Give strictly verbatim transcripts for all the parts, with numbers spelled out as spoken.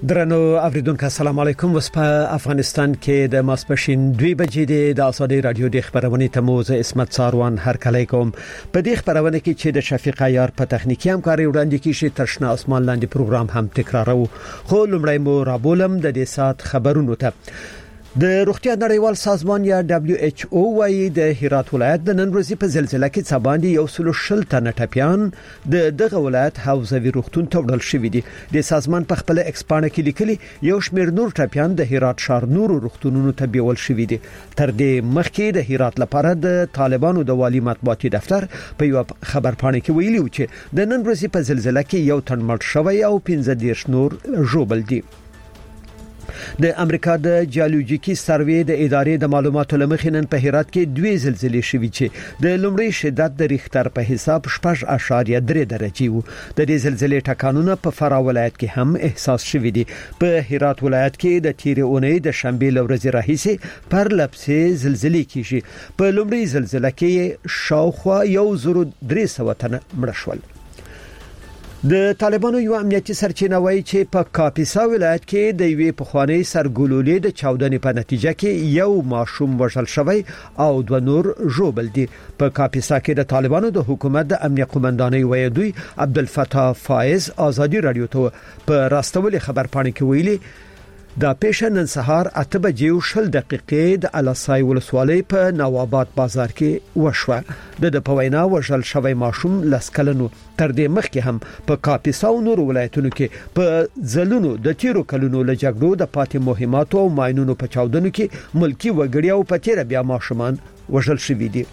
درنو اوریدونکو السلام علیکم. وس په افغانستان کې د ماسپښین دوه بجې د آزادي رادیو د خبرونه تموز اسمت ساروان هر کله کوم په دې خبرونه کې چې د شفیق عیار په تخنیکی همکاري وړاندې کیږي ترشنه اسمان لاندې پروګرام هم تکرارو. خو لمړی مو رابولم د دې سات خبرونو ته. د روغتیا نړیوال سازمان یا دبليو ایچ او وايي د هرات ولایت د نن ورځې په زلزلې کې څه باندې یو سل شل تنه ټپيان د دغه ولایت حوزوي روغتون ته وړل شوې دي. د سازمان په خپل ایکسپانه کې لیکلي یو شمېر نور ټپيان د هرات ښار نور روغتونونو ته بیول شوې دي. تر دې مخکې د هرات لپاره د طالبانو د والی مطبوعاتي دفتر په یو خبر پاڼه کې ویلي و چې د نن ورځې په زلزلې کې یو تن مړ شوی او پنځه دېرش نور ژوبل دي. د امریکا د جیولوژیکي سروې د ادارې د معلوماتو لمخې نن په هرات کې دوه زلزلې شوې چې د لومړی شدت د ریختر په حساب شپږ اعشاریه درې درجه وو. د دې زلزلې ټکانونه په فرا ولایت کې هم احساس شوې دي. په هرات ولایت کې د تیرې اونۍ د شنبه لورځ راهیسې پر لپسې زلزلې کیږي. په لومړی زلزلې کې شاوخوا یو زر درې سوه تنه مړ شول. د طالبانو یو امنیتي سرچینه وایي چې په کاپیسا ولایت کې د یوې پخوانی سرګلولې د چاودنې په نتیجه کې یو ماشوم وژل شوی او دوه نور ژوبل دي. په کاپیسا کې د طالبانو د حکومت د امنیت قومندانۍ ویدوی عبدالفتاح فایز آزادي رادیو ته په راستولې خبر پاڼه کې ویلي دا پیښه نن سهار اته بجې او شل دقیقې د الاسای ولسوالۍ په نواباد بازار کې وشوه. د د پوینا وژل شوی ماشوم لسکلنو تر دې مخکې هم په کاپیسا او نور ولایتونو کې په ځلونو د تیرو کلونو له جګړو د پاتې مهماتو او ماینونو په چاودنو کې ملکی وګړي او په تیر بیا ماشومان وژل شوي دي.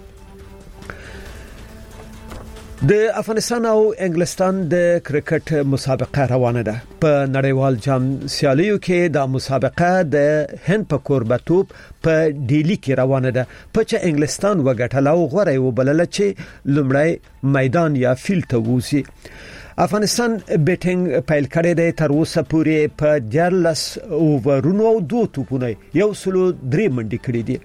د افغانستان او انګلستان د کرکټ مسابقه روانه ده. په نړیوال جام سیالیو کې د مسابقه د هند په کوربتوب په ډیلی کې روانه ده. په چې انګلستان وګټل او غوړې وبلل چې لمړی میدان یا فیلډ ته ووزي. افغانستان بیټینګ پیل کړی دی. تر اوسه پورې په دیارلس اوورونو او دوه توپونه یو سلو درې منډې کړې دي.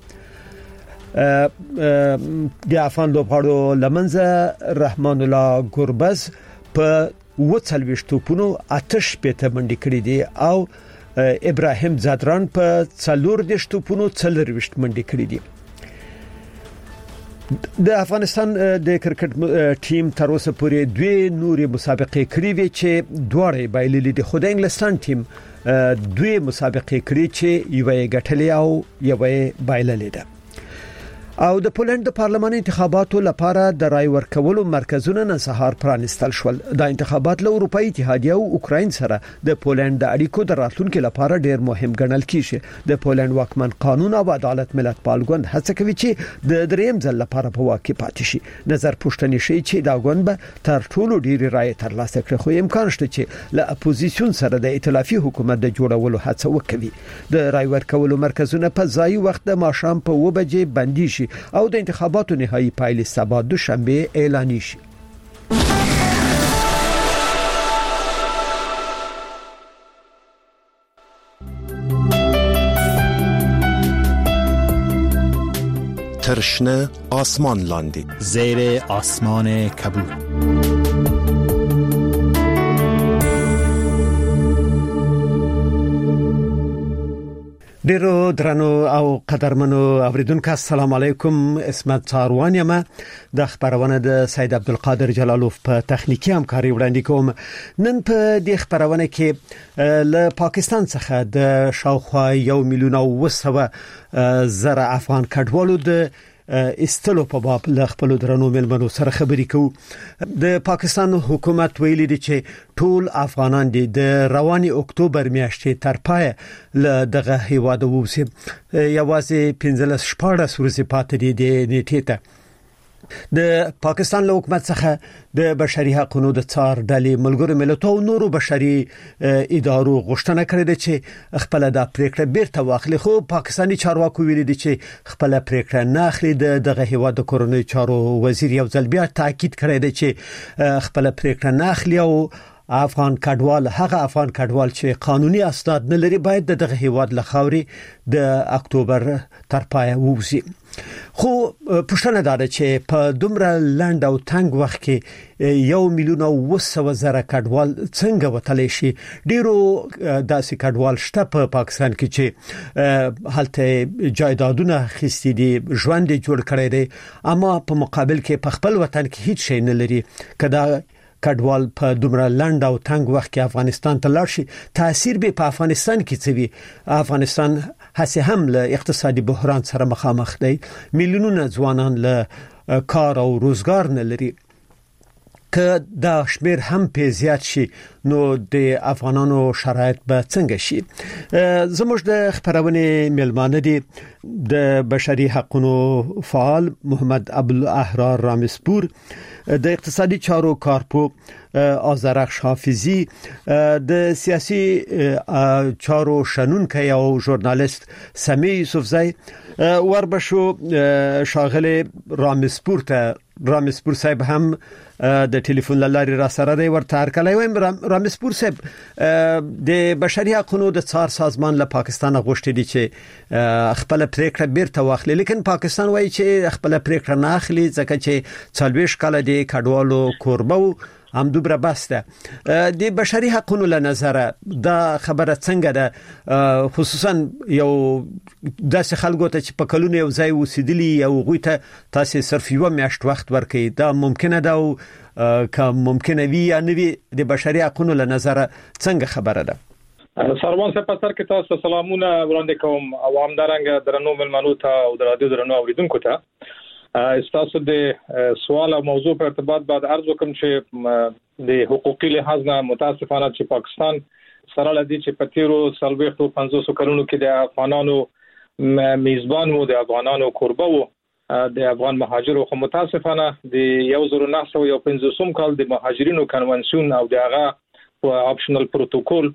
د افغان لوبغاړو لمنځه رحمان الله ګربز په وڅلويشت توپونو آتش پته منډې کړې دي او ابراهیم زادران په څلور دیش توپونو څلرويشت منډې کړې دي. د افغانستان د کرکټ ټیم تر اوسه پورې دوه نوري مسابقې کړې وي چې دواړه بایللې دي. خو د انګلستان ټیم دوه مسابقې کړې چې یوه ګټلې او یوه بایللې ده. او د پولند د پارلمان انتخاباتو لپاره د رای ورکولو مرکزونه نن سهار پرانستل شول. د انتخابات له اروپאי اتحادیه او اوکراین سره د پولند د اړیکو د راتلونکو لپاره ډیر مهم ګڼل کیږي. د پولند واکمن قانون او عدالت ملت پالګوند هڅه کوي چې د دریم ځل لپاره په واک کې پاتې شي. نظر پوښتنې شي چې دا ګوند به تر ټولو ډیر رای ترلاسه کړي، خو امکان شته چې له اپوزیسیون سره د ائتلافي حکومت د جوړولو هڅه وکړي. د رای ورکولو مرکزونه په ځای وخت د ماښام په و بجې بندي شي او د انتخاباتو نهایی پایلې سبا دوشنبه اعلان شي. ترشنه آسمان لاندی زیر آسمان کبود. ډیرو درنو او قدرمنو اوریدونکو السلام علیکم. اسمت ساروان یم. د خبرونه د سید عبدالقادر جلالوف په تخنیکی همکاري وړاندې کوم. نن په دې خبرونه کې له پاکستان څخه د شاوخوا یو میلیون او وسوه زره افغان کډوالو د استلو په باب له خپل درنو ملمنو سره خبرې کوو. د پاکستان حکومت ویلي دی چې ټول افغانان دي د رواني اکتوبر میاشتې تر پای له دغه هیواد ووسي. یوازې پنځلس شپاړس ورځې پاتې دي د نیټې ته. د پاکستان له حکومت څخه د بشري حقوقو د څار ډلې ملګرو ملتونو نورو بشري ادارو غوښتنه کړې ده چې خپل د پریکړه بیرته واخلي. خو پاکستاني چارواکو ویلي دي چې خپل پریکړه نه اخلي. د دغه هیواد د کورونی چارو وزیر یو ځل بیا تاکید کړی دی چې خپل پریکړه نه اخلي او افغان کډوال هغه افغان کډوال چې قانوني اسناد نه لري باید دغه هیواد له خاوري د اکتوبر تر پای ووزي. خو پښتنه دا ده چې په دومره لاند او تنگ وخت کې یو میلیون او وسو زره کډوال څنګه وتلی شي. ډیرو داسې کډوال شته په پاکستان کې چې هلته جایدادونه خستی دي، ژوند جوړ کړی دی، اما په مقابل کې په خپل وطن کې هیڅ شی نه لري. کدا کډوال په دومره لاند او تنگ وخت کې افغانستان ته لاړ شي، تاثیر به په افغانستان کې څه وي؟ افغانستان هڅه هم له اقتصادي بحران سره مخامخ دی، میلیونونه ځوانان له کار او روزګار نه لري. که دا شمیر هم په زیات شي نو د افغانانو شرایط به څنګه شي؟ زموږ د خبرونه ملمانه دي د بشري حقوقو فعال محمد عبدالاحرار رامسپور، د اقتصادي چارو کارپو آذرخش حافظی، د سیاسي چارو شنونکی او ژورنالیست سمی یوسفزی. وربشو شاغله رامسپور ته رامسپور صاحب هم د ټلیفون لارې را سره دی، ورته هرکلی وایم. رامسپور صاحب، د بشري حقوقو د څار سازمان له پاکستان غوښتي دي چې خپل پریکړه بیرته واخلي، لیکن پاکستان وایي چې خپل پریکړه نه اخلي ځکه چې څلويش کال دی کډوالو کوربه هم دوبره بسته. د بشري حقوقو له نظر دا خبره څنګه ده، خصوصا یو داسې خلکو ته چې په کلونو یو ځای اوسېدلي او غوي ته تاسو صرف یو میاشت وخت ورکړي، دا ممکنه ده او که ممکنه وي یا نه وي د بشري حقوقو له نظر څنګه خبره ده؟ سروان صاحب په سر کې تاسو سلامونه وړاندې کوم عوام درنګ درنو ملمنو ته او د رادیو درنو اوریدونکو ته. استاسو د سوال او موضوع په ارتباط بعد عرض وکم چې د حقوقي لحاظ نه متاسفانه چې پاکستان سره لدی چې په تیرو سلويختو پنځوس کلونو کې د افغانانو میزبان وو، د افغانانو کوربه وو، د افغان مهاجرو. خو متاسفانه د یو زره نه سوه یو پنځوسم کال د مهاجرینو کنونسیون او د هغه اپشنل پروتوکول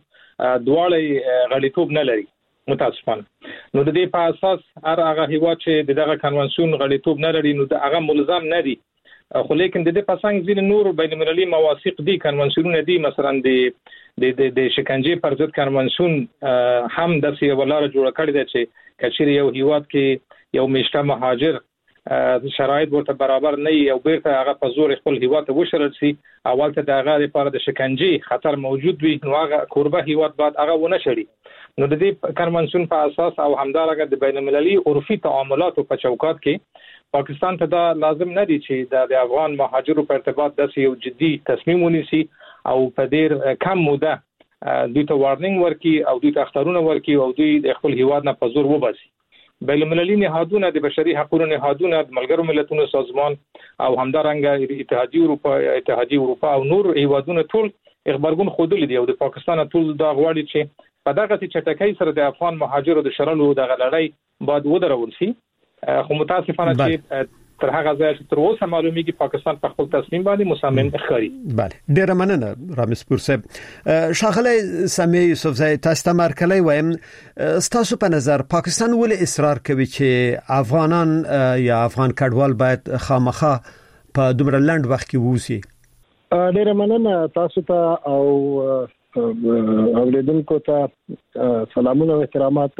دواړه غړیتوب نه لري متاسفانه. نو د دې په اساس هر هغه هیواد چې دغه کنونسیون غړیتوب نه لري نو د هغه ملزم نه دي. خو لیکن د دې په څنګه ځین نور بین المللي مواثیق دي، کنونسیونونه دي، مثلا د د د شکنجې پر ضد کنونسیون هم د سی ولاره جوړ کړی دی چې کچېر یو هیواد کې یو میشته مهاجر شرایط ورته برابر نه یو بیرته هغه په زور خپل هیواد ته وشرل شي، اول ته دغه لپاره د شکنجې خطر موجود وي، نو هغه کوربه هیواد بعد هغه ونه شړي. نو د دې کنونسیون په اساس او همدارنګه د بین المللي عرفي تعاملاتو په چوکاټ کې پاکستان ته دا لازم نه دي چې د افغان مهاجرو په ارتباط د یو جدي تصمیم ونیسي او په ډیر کم موده دوی ته وارنینګ ورکړي او دوی ته اختارونه ورکړي او دوی د خپل هیواد نه په زور وباسي. بین المللي نهادونه د بشري حقوقو نهادونه د ملګرو ملتونو سازمان او همدارنګه اتحادیه اروپا اتحادیه اروپا او نور هیوادونه ټول خبرګون خوده دي او د پاکستان ټول دا غواړي چې په دغه چټکۍ سره د افغان مهاجرو د شرلو د غلړۍ بعد ودرول شي. خو متاسفانه چې تر هغه ځای چې تر اوسه معلومیږي پاکستان په خپل تصمیم باندې مصمم ښکاري. بله، ډیره مننه رامسپور صاحب. شاغله سمی یوسفزی، تاسو ته مرکلی وایم، تاسو په نظر پاکستان ولې اصرار کوي چې افغانان یا افغان کډوال باید خامخا په دومره لاند وخت کې ووسی؟ ډیره مننه تاسو ته او اوریدونکو ته سلامونه او احترامات.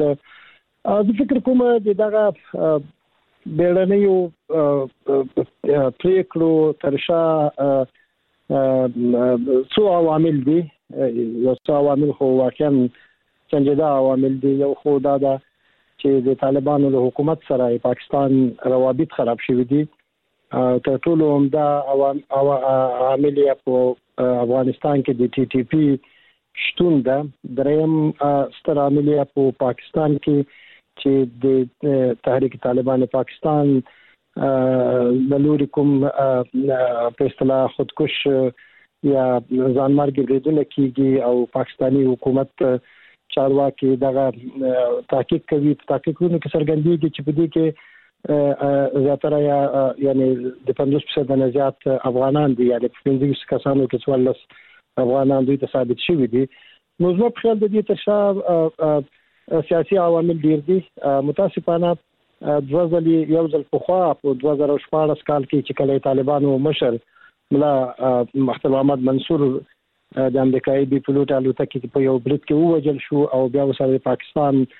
زه فکر کوم چې دغه بیړنیو پریکړو ترشا څو عوامل دي، یو څو عوامل خو واقعا سنجیده عوامل دي. یو خو دا ده چې د طالبانو د حکومت سره پاکستان روابط خراب شوي دي. تر ټولو عمده عامل یې په افغانستان کې د ټي ټي پی شتون ده. دریم ستر عامل یې په پاکستان کې چې د تحریک طالبان پاکستان د لوري کوم په اصطلاح خودکش یا ځانمرګ بریدونه کیږي او پاکستانی حکومت چارواکي دغه تحقیق کوي. تحقیقونه کې څرګندېږي چې په دې کې زیاتره یا یعنی د پنځوس فیصد نه زیات افغانان دي، یعنی پنځه کسانو کې څوارلس افغانان دوی ته ثابت شوي دي. نو زما په خیال د دې ترشا سیاسي عوامل ډیر دي. متاسفانه دوه ځلې یو ځل پخوا په دوه زره شپاړس کال کې چې کله طالبانو مشر ملا مختل محمد منصور د امریکایي بي پلوټ الوتکې په یو برید کې ووجل شو او بیا وسره پاکستان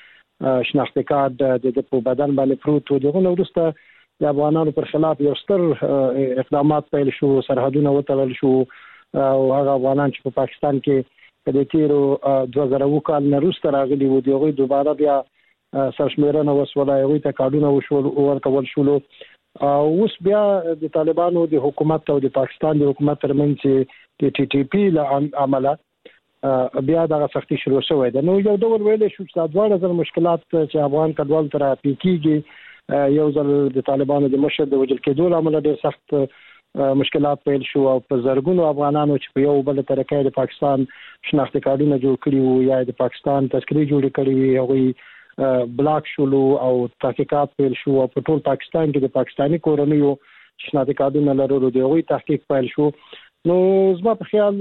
شناختی کارت د په بدن باندې پروت و دغه ورسته د افغانانو پر خلاف یو ستر اقدامات پیل شو سرحدونه وتړل شو او هغه افغانان چې په پاکستان کې په دې تیرو دوه زره اووه کال نه وروسته راغلي وو دغه دوباره بیا سرشمیرنه وسوله یوې ته کارډونه وشول ورکول شول او اوس بیا د طالبانو د حکومت او د پاکستان د حکومت ترمنځ د ټي ټي پی له عمله بیا د سختي شروع شوې ده نو یو ډول ویل شو چې د دوه ځل مشکلات چې افغان کډوال تر پیکیږي یو ځل د طالبانو د مشر د وجل کېدو عمله ډېر سخت مشکلات پیل شو او په زرګونو افغانانو چې په یو بل طریقې د پاکستان شناختی کارتونه جوړ کړي وو یا د پاکستان تذکرې جوړ کړي وي او بلاک شول او تحقیقات پیل شو او په ټول پاکستان کې د پاکستانی کورنیو شناختی کارتونه لرلو د هغوی تحقیق پیل شو نو زما په خیال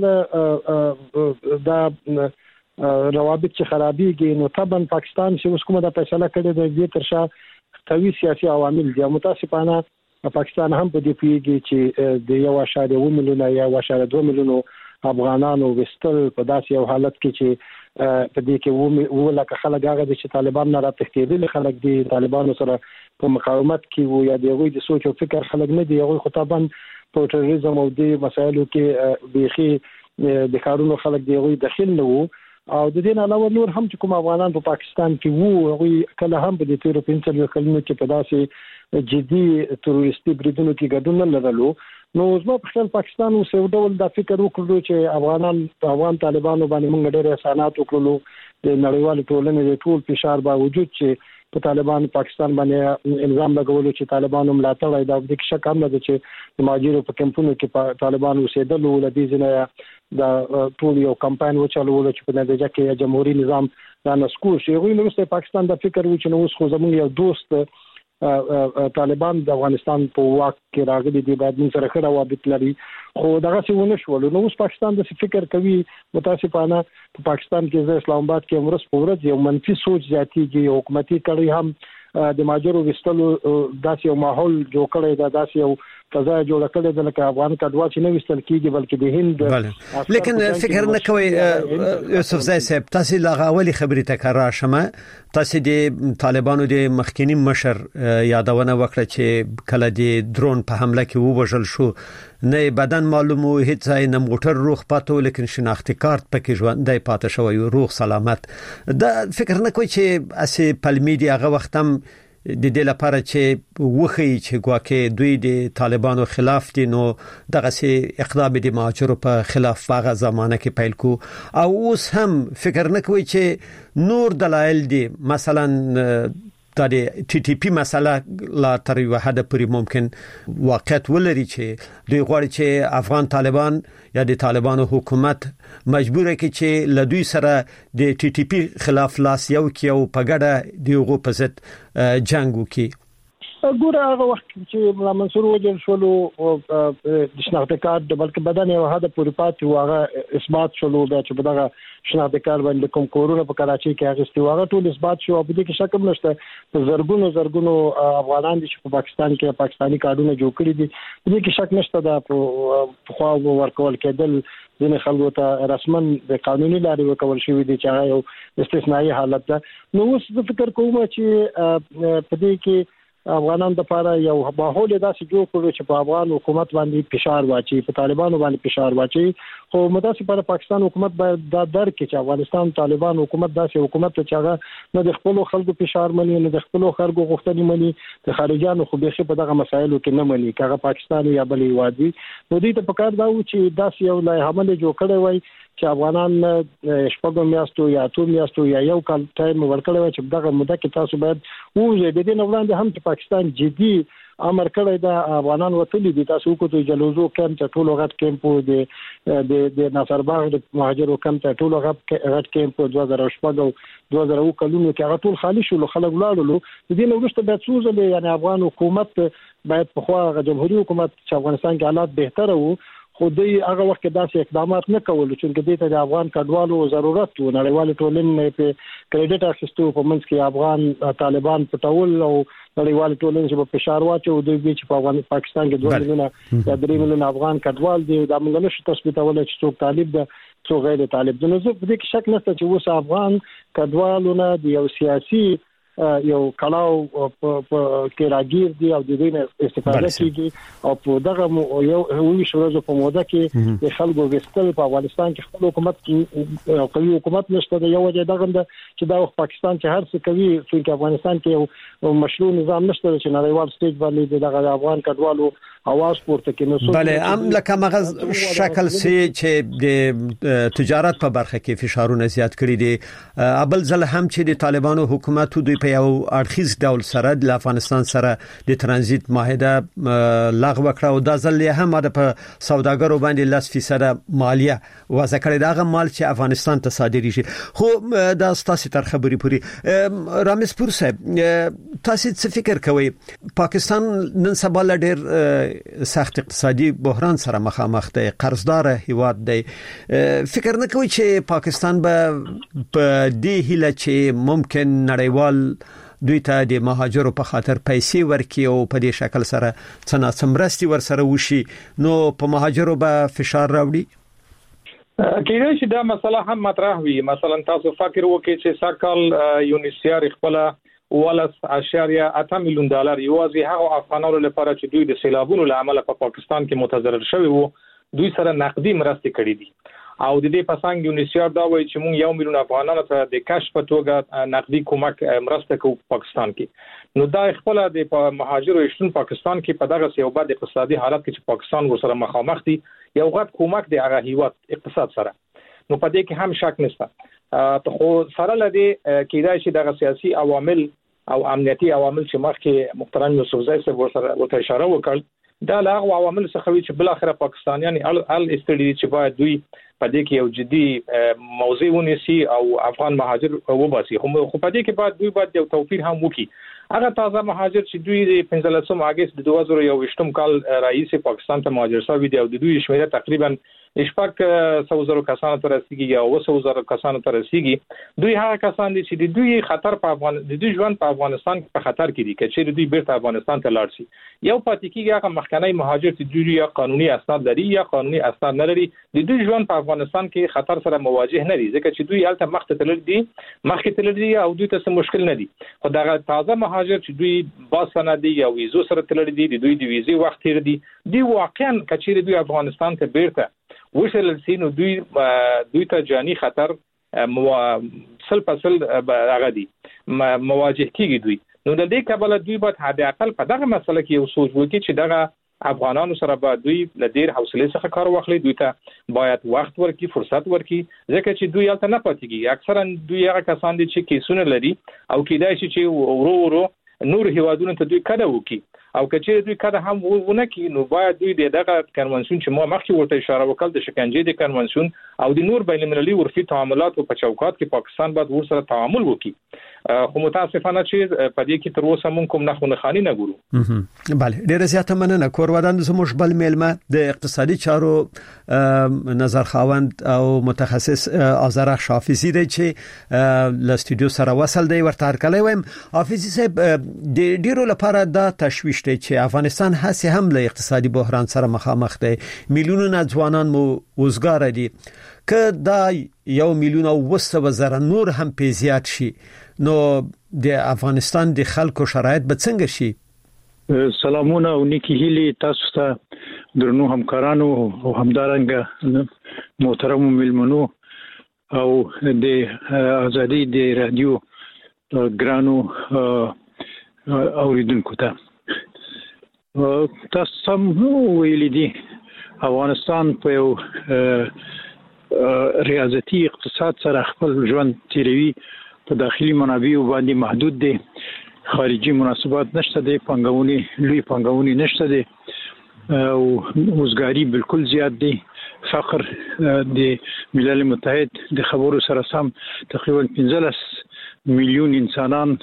دا روابط چې خرابېږي نو طبعا پاکستان چې اوس کومه د فیصله کړې ده د ترشا قوي سیاسي عوامل دي متاسفانه پاکستان هم په دې پیږي چې د یو اشاریه و میلیونه یا اشاریه دوه میلیونه افغانانو وستل په داسې یو حالت کې چې په دې کې و لکه خلک هغه چې طالبان نه راټکېدل خلک دي طالبانو سره په مقاومت کې وو یا دغه د سوچ او فکر خلک نه دي هغه خطابان په تروریزم او د مسایلو کې بيخي د کارونو خلک دی هغه داخل نه وو او د دې نه علاوه نور هم چې کوم افغانان په پاکستان کې وو هغه کله هم په دې تیرو پنځه کلونو کې په داسې جدي تروریستي بریدونو کې ګډون نه لرلو نو زما په خیال پاکستان اوس یو ډول د فکر وکړو چې افغانان افغان طالبانو باندې موږ ډېر احسانات وکړو د نړیوال ټولنې د ټول فشار باوجود چې په طالبان پاکستان باندې الزام لګولو چې طالبانو ملاتړ دا د شک هم نه چې د ماجرو په کمپونو کې طالبان اوسېدل ول د دې نه دا ټول یو کمپاین وچلول چې په نتیجه کې جمهوریت نظام دا نسکور شي غوښنه نو پاکستان د فکر و چې نو اوس خو زموږ یو دوست طالبان د افغانستان په واک کې راغلي دي باید موږ سره ښه روابط لري خو دغه څه ونه شول نو اوس پاکستان د فکر کوي متاسفانه په پاکستان کې د اسلام آباد کې امرس په ورځ یو منفي سوچ زیاتېږي حکومتي کړي هم د ماجرو وستلو داسې یو ماحول جوړ کړی دا داسې یو فضا جوړ کړی د لکه افغان کډوال چې نه وستل کیږي بلکې د هند لیکن فکر نه کوي یوسف زای صاحب تاسو لغاولي خبرې تکرار شمه تاسو د طالبانو د مخکینی مشر یادونه وکړه چې کله د درون په حمله کې ووژل شو نه بدن معلومو هیڅ ځای نه موټر روغ پاتو لیکن شناختی کارت پکې ژوندۍ پاتې شوی روغ سلامت دا فکر نه کوي چې اسی پلمیډي هغه وخت هم د دې لپاره چې وخی چې ګواکې دوی د طالبانو خلاف دي نو دغه سي اقدام د مهاجرو په خلاف هغه زمانه کې پیل کو او اوس هم فکر نه کوي چې نور دلایل دي مثلا دا د ټي ټي پی مسله لا تر یو حد پورې ممکن واقعیت ولري چې دوی غواړي چې افغان طالبان یا د طالبانو حکومت مجبور کړي چې له دوی سره د ټي ټي پی خلاف لاس یو کې او په ګډه دیغه په ضد جنگ وکړي ګوره هغه وخت چې ملا منصور وجل شولو د شناخت کارت بلکې بدن یو هدا پوری پات او هغه اثبات شولو دا چې بدغه شناخت کارت باندې کوم کورونه په کراچي کې هغه استواغه ټول اثبات شو په دې کې شک هم نشته زرګونو زرګونو افغانان چې په پاکستان کې پاکستانی کارتونه جوړ کړی دي په دې کې شک نشته دا په خو ورکول کېدل ځینې خلکو ته رسمن د قانوني لارې ورکول شوی دي چې هغه یو استثنایی حالت ده نو اوس فکر کوم چې په دې کې افغانان د لپاره یو ماحول داسې جوړ کړو چې په افغان حکومت باندې فشار واچي په طالبانو باندې فشار واچي خو متاسفانه پاکستان حکومت باید دا درک کړي چې افغانستان طالبان حکومت داسې حکومت چې هغه نه د خپل خلکو فشار مني نه د خپل خلکو غوښتنې مني د خارجيانو خو به په دغه مسایلو کې نه مني کغه پاکستان یا بلې وادي نو دې ته پکار دا و چې داسې یو لای حمله جوړ کړی وای چې افغانان شپږ میاشتو یا اتو میاشتو یا یو کال ټایم ورکړی وای چې دغه مده کې تاسو باید وځي د دې نه وړاندې هم چې پاکستان جدي امر کړی دا افغانان وتلی دي تاسو کو ته جلوزو کم ته ټولو غټ کیمپ د د د ناصر باغ د مهاجرو کم ته ټولو غټ کیمپ دوه زره شپږ او دوه زره اووه کلونو کې هغه ټول خالی شول خلک لاړل د دې نو وروسته باید سوزل یعنی افغان حکومت باید په خوا جمهوریت حکومت چې افغانستان کې حالات بهتره وو خو دوی هغه وخت داسې اقدامات نه کول چې دې ته د افغان کډوالو ضرورت و نړیوال ټولنې په کریډټ اخیستو په منځ کې افغان طالبان پټول او نړیوال ټولنې په فشار واچو دوی چې په افغان پاکستان کې دوه میلیونه یا درې میلیونه افغان کډوال دي دا موږ نشو تثبیتول چې څوک طالب ده څوک غیر طالب ده نو زه په دې کې شک نشته چې اوس افغان کډوالونه د یو سیاسي یو کلاو کې راګیر دي او د دې نه استفاده کیږي او په دغه یو وی شورو په موده کې د خلکو وستل په افغانستان کې خپل حکومت کې قوي حکومت نشته د یو وجه دغه چې دا پاکستان چې هر څه کوي چې افغانستان کې یو مشروع نظام نشته چې نړیوال سټیج باندې دغه افغان کډوالو اواز پورته کوي. بله ام لکه مغز شکل سي چې د تجارت په برخه کې فشارونه زیات کړی دي ابل ځل هم چې د طالبانو حکومت دوی په یو اړخیز ډول سره د افغانستان سره د ترانزیت معاهده لغوه کړه او د ځل هم د په سوداګرو باندې لس فیصد مالیه وضع کړې دا مال چې افغانستان ته صادري شي. خو دا ستاسو تر خبرې پوری رامز پور صاحب تاسو څه فکر کوئ پاکستان نن سبا ډېر سخت اقتصادي بحران سره مخامخ دی قرضدار هیواد دی فکر نه کوئ چې پاکستان به په دې هیله چې ممکن نړیوال دوی ته د مهاجرو په خاطر پیسې ورکړي او په دې شکل سره څنګه سمرستي ور سره وشي نو په مهاجرو به فشار راوړي؟ کله چې دا مسله هم مطرح وي مثلا تاسو فکر وکړئ چې ساکال یونیسیار خپل ولس اشاریه اته میلیون ډالر یوازې هغه افغانانو لپاره چې دوی د سیلابونو لامل په پاکستان کې متضرر شوي وو دوی سره نقدي مرستې کړې دي او د دې پسنګ یونیسیار دا وایي چې موږ یو میلیون افغانانو ته د کاش په توګه نقدي کومک مرسته کوو پاکستان کې نو دا خپل د مهاجرو شتون پاکستان کې په دغه یو بد اقتصادي حالت کې چې پاکستان ورسره مخامخ دي یو غټ کومک دی هغه هیواد اقتصاد سره نو په دې کې هم شک نشته خو سره لدی کېدای شي دغه سیاسي عوامل او امنیتي عوامل چې مخکې محترم یوسفزای صاحب ورسره ورته اشاره وکړ دا لاغه عوامل څخه وی چې بل اخره پاکستانیان ال استړي چې باید دوی په دې کې یو جدي موضوع ونیسي او افغان مهاجر وباسي خو په دې کې باید دوی باید یو توفیر هم وکړي هغه تازه مهاجر چې دوی د پنځلسم اگست د دوه زره یوویشتم کال رئیس پاکستان ته مهاجر شوی دی او د دوی شمیره تقریبا شپږ سوه زره کسانو ته رسیدي یا اوه سوه زره کسانو ته رسیدي دوی هغه کسان دي چې د دوی خطر په افغان د دوی ژوند په افغانستان کې په خطر کې دي چې دوی بیرته افغانستان ته لاړ شي یو پاتې کېږي هغه مخکنی مهاجر چې دوی یا قانوني اسناد لري یا قانوني اسناد نه لري د دوی ژوند په افغانستان کې خطر سره مواجه نه دي ځکه چې دوی هلته مخ ته تلل دي مخ ته تلل دي او دوی ته څه مشکل نه دي خو دا تازه مهاجر چې دوی با سندي یا ویزو سره تلل دي د دوی د ویزې وخت تیر دي دی واقعا کچېره دوی افغانستان ته بیرته وشل سینو دوی دوی ته جانی خطر سل پسل هغه دي مواجه کیږي دوی نو د دې کبل دوی به حد اقل په دغه مسله کې یو سوچ وکړي چې دغه افغانانو سره به دوی له ډیر حوصله څخه کار واخلي دوی ته باید وخت ورکړي فرصت ورکړي ځکه چې دوی هلته نه پاتېږي اکثرا دوی هغه کسان دي چې کیسونه لري او کېدای شي چې ورو ورو نور هیوادونو ته دوی کډه وکړي او کچې دوی کده هم ونه کې نو باید دوی دغه کنونسیون چې ما مخکې ورته اشاره وکړل د شکنجې د کنونسیون او د نور بین المللي عرفي تعاملات په چوکاټ کې پاکستان باید ورسره تعامل وکړي خو متاسفانه چې په دې کې تر اوسه مونږ کوم نه خونه خاني نه ګورو. بله ډیره زیاته مننه کورودان زموږ بل میلمه د اقتصادي چارو نظر خاوند او متخصص آذرخ حافظی دی چې له استودیو سره وصل دی ورته هرکلی وایم. حافظی صاحب د ډیرو لپاره دا تشویش دی چې افغانستان هسې هم له اقتصادي بحران سره مخامخ دی میلیونونه ځوانان مو وزګار دي که دا یو میلیون او وسو زره نور هم په زیات شي نو د افغانستان د خلکو شرایط به څنګه شي؟ سلامونه او نیکی هیلی تاسو ته درنو همکارانو او همدارنګه محترم ملمنو او د ازادي د رادیو ګرانو اوریدونکو ته تاسو سم ویلي دي افغانستان په یو ریاضتي اقتصاد سره خپل ژوند تیروي په داخلي منابعو باندې محدود دي خارجي مناسبات نشته دي پنګونی لوی پنګونی نشته دي او وزګاری بالکل زیات دي فقر د ملل متحد د خبرو سره سم تقریبا پنځلس میلیون انسانان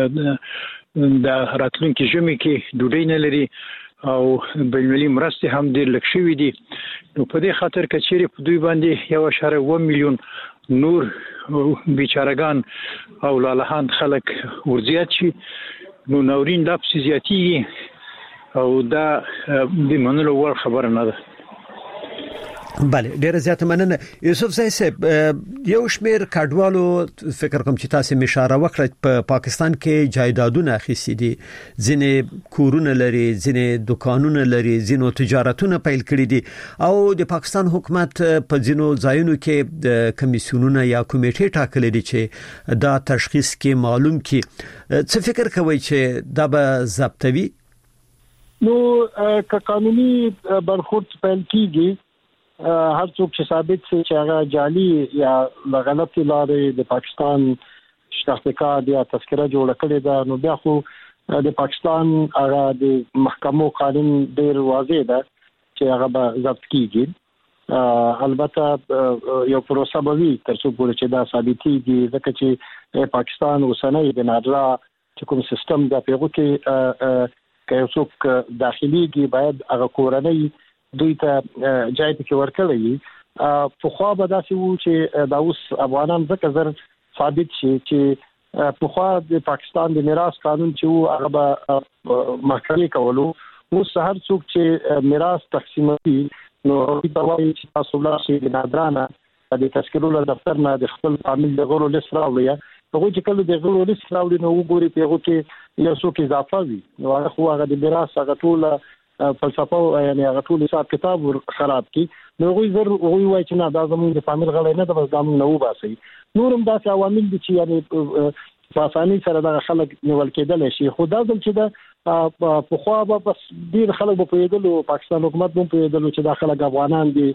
د راتلونکي ژمي کې ډوډۍ نه لري او بین‌المللي مرستې هم ډېر لږ شوي دي نو په دې خاطر که چیرې په دوی باندې یو اشاره اوه میلیون نور بیچارهګان او لالهان خلک ورزیات شي نو ناورین دا پسې زیاتېږي او دا د منلو وړ خبره نه ده. بله ډیره زیاته مننه یوسف زئی صاحب یو شمیر کډوالو فکر کوم چې تاسو اشاره وکړه په پا پاکستان کې جایدادونه اخیستي دي ځینې کورونه لري ځینې دکانونه لري ځینو تجارتونه پیل کړي دي او د پاکستان حکومت په ځینو ځایونو کې د کمیسیونونه یا کمیټې ټاکلي دي چې دا تشخیص کې معلوم کی څه فکر کوي چې دا به ضبطوي نو که قانوني برخورد پیل کیږي هر څوک چې ثابت شي چې هغه جعلي یا غلطي لارې د پاکستان شناخت کارت یا تذکره جوړ کړی دا نو بیا خو د پاکستان هغه د محکمو قانون ډیر واضح ده چې هغه به ضبط کیږي البته یو پروسه به وي تر څو پورې چې دا ثابتېږي ځکه چې پاکستان اوسنۍ د نادرا چې کوم سیستم د پیغو کې که یو څوک داخليږي باید هغه کورنۍ دوی ته جای پکې ورکړي په خو به داسې وو چې دا اوس افغانان ځکه زر ثابت شي چې په خو د پاکستان د میراث قانون چې وو هغه به محکمې کولو اوس هر څوک چې میراث تقسیموي نو په وایي چې تاسو لا شي د نادرانه د تذکرو له دفتر نه د خپل فامیل د غړو لیست راوړي هغه چې کله د غړو لیست راوړي نو وګوري په هغه کې یو څوک اضافه وي نو هغه خو هغه د میراث هغه ټول فلسفه یعنی هغه ټول حساب کتاب خراب کی نو غوي زر غوي وای چې نه دا زموږ د فامیل غړي نه د بس دامن نو باسي نورم داسې عوامل دي چې یعنی په اسانۍ سره د خلک نیول کېدل شي خو دا ځل چې دا په خو به بس ډیر خلک په پیدلو پاکستان حکومت په پیدلو چې د خلک افغانان دي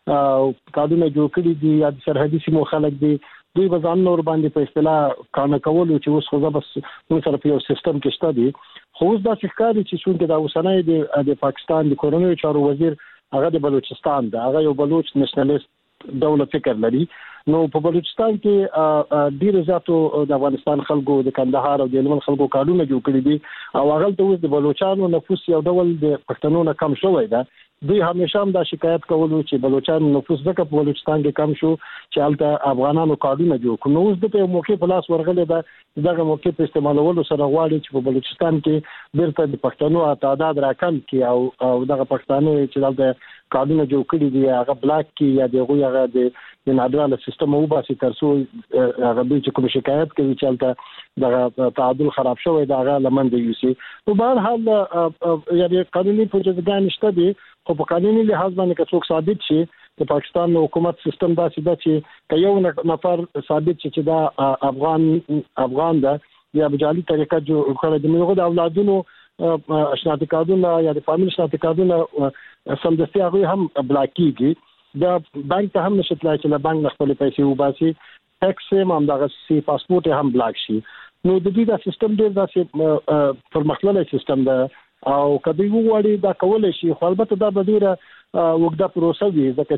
قانون جوړ کړی دي یا سرحدي سیمو خلک دي دوی به ځان نور باندې په اصطلاح کار کولو چې اوس خو بس موږ سره په یو سیستم کې شته دي خو اوس دا ښکاري چې څنګه دا اوسنۍ د پاکستان د کورنیو چارو وزیر هغه د بلوچستان دا هغه یو بلوچ نېشنلیست دولت فکر لري نو په بلوچستان کې ډیر زیاتو د افغانستان خلکو د کندهار او د هلمند خلکو کارونه جوړ کړي دي او هغه ته اوس د بلوچستان نفوس یو ډول د پښتنو نه کم شوی دی دوی همیشه هم دا شکایت کولو چې بلوچستان نفوس ځکه په بلوچستان کې کم شو چې البته افغانانو کارونه جوړ کړي نو اوس د په موقع په لاس ورغلي دا دغه موقع په استعمالولو سره غواړي چې په بلوچستان کې بیرته د پښتنو تعداد راکم کړي او او دغه پښتانه چې دلته کارونه جوړ کړي دي هغه بلاک کې یا دغه هغه د نادراله سیستم او باسي ترڅو هغه به چې کوم شکایت کوي چې البته دغه تعادل خراب شوی دا هغه لمن دی یوسي په بهر حال یعنی قانوني پروسه نشته دي خو په قانوني لحاظ باندې که څوک ثابت شي د پاکستان حکومت سیستم داسې ده چې یو نفر ثابت شي چې دا افغان افغان ده یا په جعلي طریقه جوړ کړی د موږ د اولادونو شناخت کارتونه یا د فامیل شناخت کارتونه سمدستي هغه هم بلاکیږي دا بانک ته هم نشي تلای چې له بانک نه خپل پیسې وباسي ټیکس هم دغه سی پاسپورت هم بلاک شي نو د دې دا سیستم ډیر داسې پرمختللی سیستم ده او کدی وګوري دا کول شي خو البته دا به ډیره وګړه پروسه وي ځکه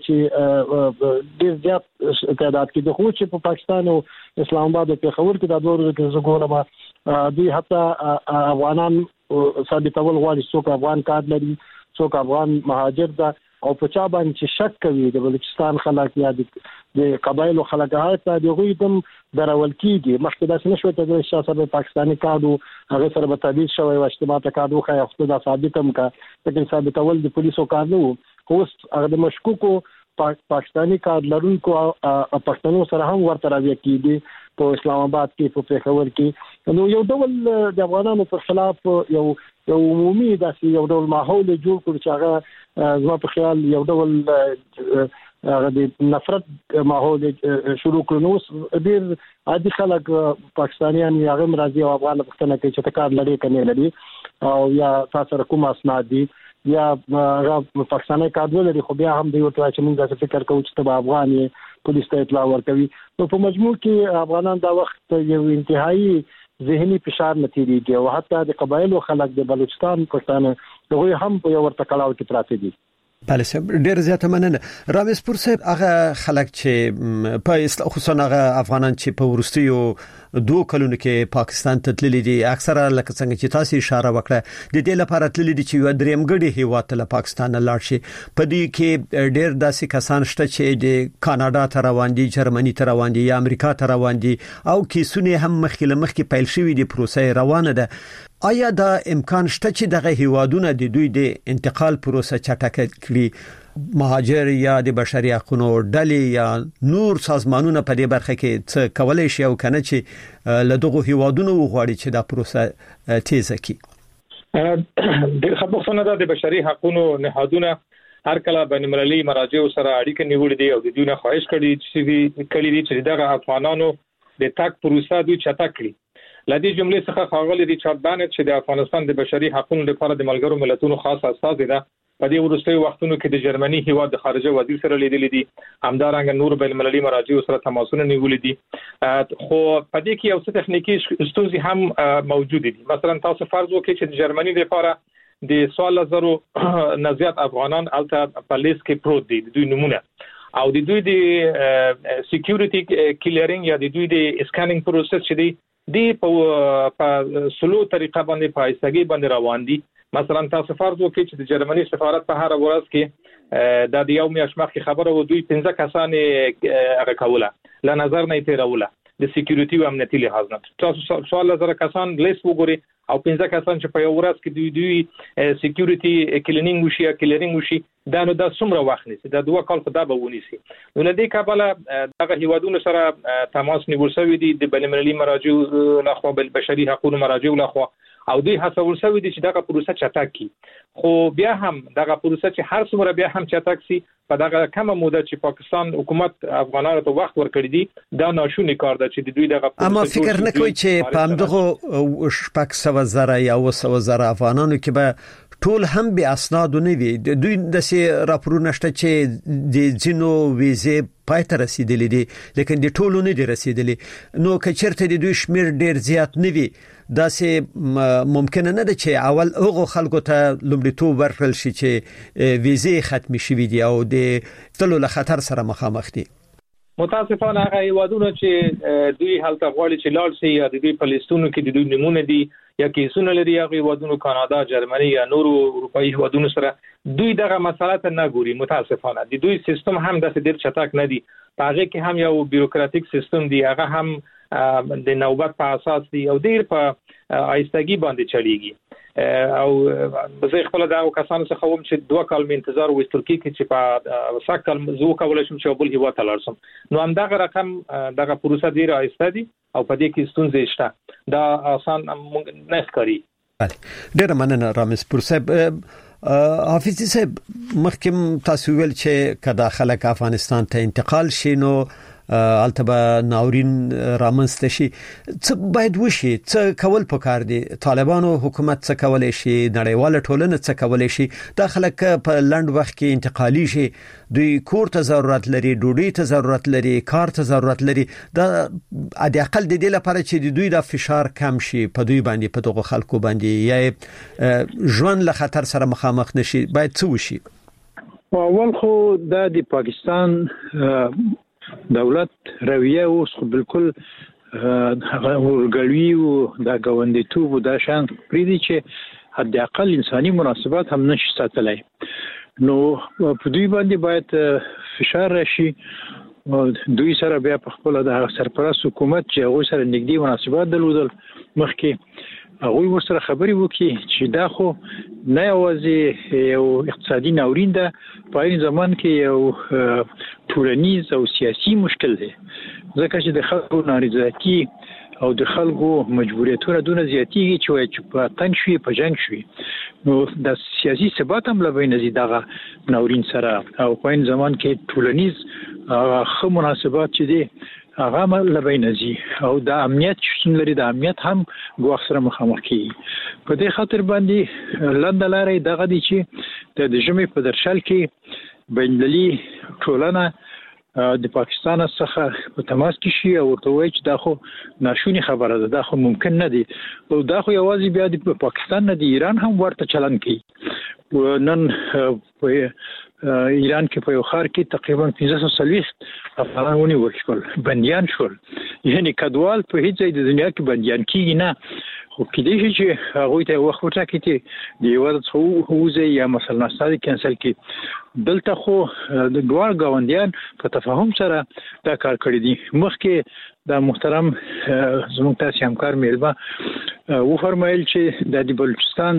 چې ډیر زیات تعداد کې د خو چې په پاکستان او اسلام آباد او پیښور کې د دورو کې زګورما دوی حتی افغانان ثابتول غواړي څوک افغان کارت لري څوک افغان مهاجر ده او په چا باندې چې شک کوي د بلوچستان خلک یا د قبایلو خلک هغه د غوي دم درول کیږي مخکې دا څنګه شوی چې د شاسره پاکستاني کارت هغه سره به تابع شوی او اجتماعي کارت خو یو دا ثابتم کا لیکن ثابتول د پولیسو کار نه خو هغه د مشکوکو پاکستاني کارت لرونکو پښتنو سره هم ورته راوي کیږي په اسلام آباد کې په پیښور کې نو یو ډول د افغانانو پر خلاف یو یو عمومي داسې یو ډول ماحول جوړ کړ چې هغه زما په خیال یو ډول هغه د نفرت ماحول شروع کړ نو ډیر عادي خلک پاکستانیان یا غیر راځي او افغان پښتنه کې چې تکار لري کنه لري او یا تاسو کوم اسناد دي یا هغه پاکستاني کارت لري خو بیا هم دی ورته چې موږ څه فکر کوو چې تبع افغان پولیس ته اطلاع ورکوي نو په مجموع کې افغانان دا وخت یو انتهایی ذهني فشار نتیریږي او حتی د قبایلو خلک د بلوچستان پښتانه دغه هم په یو ورته کلاو کې پراته دي بله صاحب ډیر زیاته مننه رامز پور صاحب هغه خلک چې په خصوصا هغه افغانان چې په ورستیو دوه کلونو کې پاکستان ته تللي دي اکثره لکه څنګه چې تاسو اشاره وکړه د دې لپاره تللي دي چې یو درېمګړي هیواد ته پاکستان لاړ شي په دې کې ډیر داسې کسان شته چې د کاناډا ته روان دي جرمني ته روان دي یا امریکا ته روان دي او کیسونه هم مخکې مخکې پیل شوی دي پروسه روانه ده آیا دا امکان شته چې دغه هیوادونه د دوی د انتقال پروسه چټکه کړي مهاجر یا د بشري حقوقو ډلې یا نور سازمانونه په دې برخه کې څه کولای شي او کنه چې له دغه هیوادونو وغواړي چې دا پروسه تیزه کړي. د خبرونه د بشري حقوقو نهادونه هر کله بین المللي مراجع سره اړیکه نیولې دي او د دوی نه خواهش کړي چې کړي دي چې دغه افغانانو د تاک پروسه دوی چټک کړي. لدې جملې څخه خاغلی ریچارډ بانټ چې د افغانستان د بشري حقوقو لپاره د ملګرو ملتونو خاص استازی ده په دې وروستیو وختونو کې د جرمني هیواد د خارجه وزیر سره لیدلې دي، همدارنګه نور بین المللي مراجع سره تماسونه نیولې دي. خو په دې کې یو څه تخنیکی ستونزې هم موجود دي. مثلا تاسو فرض وکړئ چې د جرمني لپاره د سوال زرو نزيات افغانان الته په لیست کې پروت دي، د دوی نمونه او د دوی د سکیورټي کلیرینګ یا د دوی د اسکانینګ پروسس چې دی دی په سلو طریقه باندې په ایستګي باندې روان دي. مثلا تاسو فرض وکړئ چې د جرمني سفارت په هر ورځ کې د یو میاشت مخکې خبره و دوی پنځه کسان هغه کوله ل نظر نه تیروله د سکیورټي او امنیتي لحاظ نه. تاسو سوال زره کسان لیست وګورئ او پنځه کسان چې په یو ورځ کې دوی دوی سکیورټي کلینینګ وشي یا کلیرینګ وشي دا نو د څومره وخت نیسي، دا دوه کال خدا به ونیسي. نو لدې کابل دغه هیوادونو سره تماس نیول شوی دی د بین المللي مراجع لخوا بل بشري حقوقو مراجع لخوا او دوی هڅول شوی دي چې دغه پروسه چټک کړي. خو بیا هم دغه پروسه چې هر څومره بیا هم چټک شي په دغه کمه موده چې پاکستان حکومت افغانانو ته وخت ورکړي دي دا ناشونی کار ده چې دوی دغه اما فکر نه کوي چې په همدغه شپږ سوه زره یا اوه سوه زره افغانانو کې به ټول هم به اسناد نه وي. دوی د سي راپورونه شته چې د جنو ویزه پاتې رسیدلې دي لیکن د ټولو نه دي رسیدلې. نو که چیرته د دوی شمیر ډیر زیات نه وي دا سي ممکن نه ده چې اول هغه خلکو ته لومړیتوب ورکړل شي چې ویزه ختم شي دي او د تلو له خطر سره مخامخ دي. متاسفانه هغه هیوادونه چې دوی هلته غواړي چې لاړ شي یا د دوی په لیستونو کې د دوی نمونه دي یا کیسونه لري هغه هیوادونو کاناډا، جرمني یا نورو اروپאי هیوادونو سره دوی دغه مسله ته نه ګوري. متاسفانه د دوی سیستم هم د ډیر چټک نه دی، هغه کې هم یو بیروکراتیک سیستم دی، هغه هم د نوبت په اساس دی او ډیر په آیستګي باندې چلیږي. او زه خپل دا کسانو څخه ووم چې دوه کال مې انتظار وې ترکیه کې چې په ساکل زو کولای شم چې بل هیواد ته لاړ شم. نو هم دغه رقم دغه پروسه ډیره آیسته دي او په دې کې ستونزې شته، دا آسان نه ښکاري. ډیره مننه رامز پرسب. حافظ صاحب مخکې تاسو ویل چې کدا خلک افغانستان ته انتقال شي نو البته ناورین رامنځته شي، څه باید وشي، څه کول پکار دي؟ طالبانو حکومت څه کولای شي؟ نړیواله ټولنه څه کولای شي؟ دا خلک په لند وخت کې انتقالي شي، دوی کور ته ضرورت لري، ډوډۍ ته ضرورت لري، کار ته ضرورت لري. دا د اقل د دې لپاره چې د دوی د فشار کم شي په دوی باندې، په دغه خلکو باندې یا ژوند له خطر سره مخامخ نشي، باید څه وشي؟ اول خو د پاکستان دولت رویه اوس خو بالکل ورګړوي او دا غوندېتوب دا شان پریدي چې حد اقل انساني مناسبات هم نشي ساتلای. نو په دوی باندې باید فشار راشي، دوی سره بیا په خپل د سرپرست حکومت چې هغه سره نږدې مناسبات درلودل مخکې هغه ورسره خبري وکړي چې دا خو نه یوازې یو اقتصادي ناورین ده، په این زمان کې یو ټولنیز او سیاسي مشکل دی، ځکه چې د خلکو نارضایتي او د خلکو مجبوریتونه دونه زیاتېږي چې وایي چې په تنګ شوي په جنګ شوي. نو د سیاسي ثبات هم له بینه ځي دغه ناورین سره او په این زمان کې ټولنیز ښه مناسبات چې دی هغه هم له بینه ځي او د امنیت شتون لري، د امنیت هم ګواښ سره مخامخ کیږي. په دې خاطر باندې لنډه لارې دغه دي چې د ژمي په درشل کې بین‌المللي ټولنه د پاکستان څخه په تماس کې شي او ورته وایي چې دا خو ناشونی خبره ده، دا خو ممکن نه دي او دا خو یوازې بیا د پاکستان نه دی، ایران هم ورته چلن کوي. نن په ایران کې په یو ښار کې تقریبا پنځه سوه څلوېښت افغانان ونیول شول، بندیان شول. یعنی کډوال په هیڅ ځای د دنیا کې بندیان کیږي نه، خو کېدای شي چې هغوی ته وخت ورکړي چې د هېواد څخه ووځي یا مثلا استازي کینسل کړي. دلته خو د دواړو ګاونډیان په تفاهم سره دا کار کړی دی. مخکې د محترم زموږ تاسې همکار میلمه و فرمایل چې د بلوچستان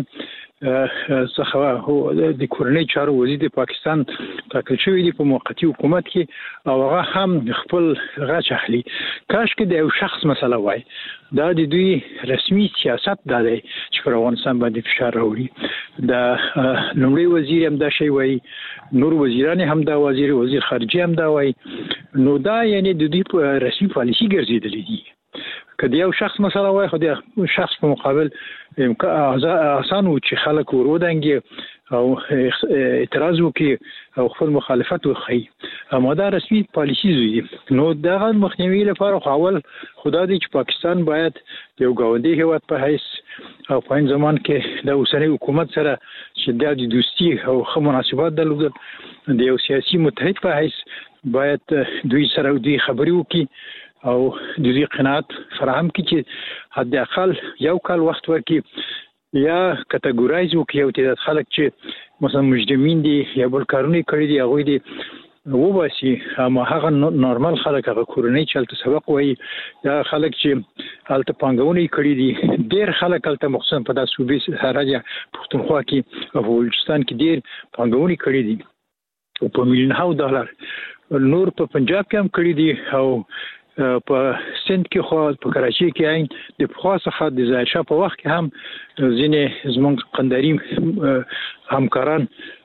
څخه هو د کورنۍ چارو وزیر د پاکستان ټاکل شوی دی په موقتی حکومت کې او هغه هم خپل غاچ اخلي. کاش کې د یو شخص مسله وای دا د دوی رسمي سیاست دی چې پر افغانستان باندې فشار راوړي. د لومړي وزیر هم دا شی وای، نور وزیران هم دا وزیر وزیر خارجه هم دا وای، نو دا یعنی د دوی په رسمي پالیسي ګرځیدلې دي. کله یو شخص مثلا وای خو د شخص په مقابل آسان و چې خلک ورودانګي او اعتراض وکړي او خپل مخالفت وکړي، اما دا رسمي پالیسي زوی. نو دغه مخنیوي لپاره اول خدا دې چې پاکستان باید یو ګاونډي هیواد په حیث او په این زمان کې د اوسنۍ حکومت سره چې د دوستي او ښه مناسبات درلودل د یو سیاسي متحد په حیث باید دوی سره دوی خبرې وکړي او د دې قناعت فراهم کړي چې حد اقل یو کال وخت ورکړي یا کټګورایز وکړي او د خلک چې مثلا مجرمین دي یا بل کارونه کړی دي هغه دي وباسي، اما هغه نورمال خلک هغه کورنۍ چلته سبق وایي یا خلک چې الته پانګونه کړی دي. ډیر خلک الته مخصوصا په داسې صوبې سره پښتونخوا کې او بلوچستان کې ډیر پانګونه کړی دي او په میلیونونو ډالر، نور په پنجاب کې هم کړی دي او په سند کې خو په کراچي کې عین د پخوا څخه د ظاهر شاه په وخت کې هم ځینې زموږ قنداري همکاران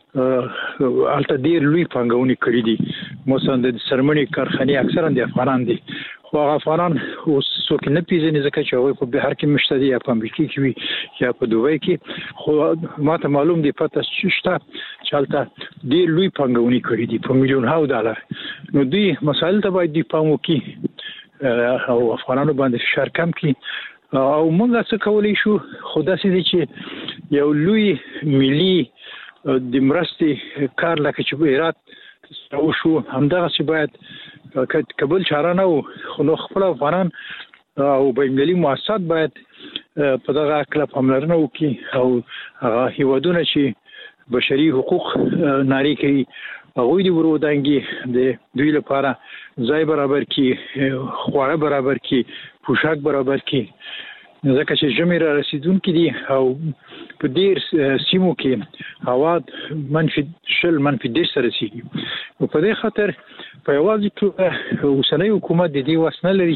الته ډېر لوی پانګونې کړې دي. مثلا د سرمنې کارخانې اکثرا د افغانان دي، خو هغه افغانان اوس څوک نه پیژني ځکه چې هغوی په بهر کې مشته دي یا په امریکا کې وي یا په دوبۍ کې، خو ماته معلوم دی پته شته چې هلته ډېر لوی پانګونې کړې دي په میلیونونو ډالر. نو دوی مسایل ته باید دوی پام وکړي او افغانانو باندې فشار کم کړي او موږ څه کولی شو. خو داسې دی چې یو لوی ملي د مرستې کار لکه چې په هرات وشو همدغسې باید کابل چاره نه و، خو نو خپل افغانان او بینالمللي مؤسسات باید په دغه کله پاملرنه وکړي او هغه هیوادونه چې بشري حقوق نارې کوي هغوی دې ورودانګي د دوی لپاره ځای برابر کړي، خواړه برابر کړي، پوشاک برابر کړي، ځکه چې ژمي را رسیدونکي دي او په ډېر سیمو کې هوا منفي شل منفي دېرش ته رسېږي. نو په دې خاطر په یوازې توګه اوسنی حکومت د دې وس نه لري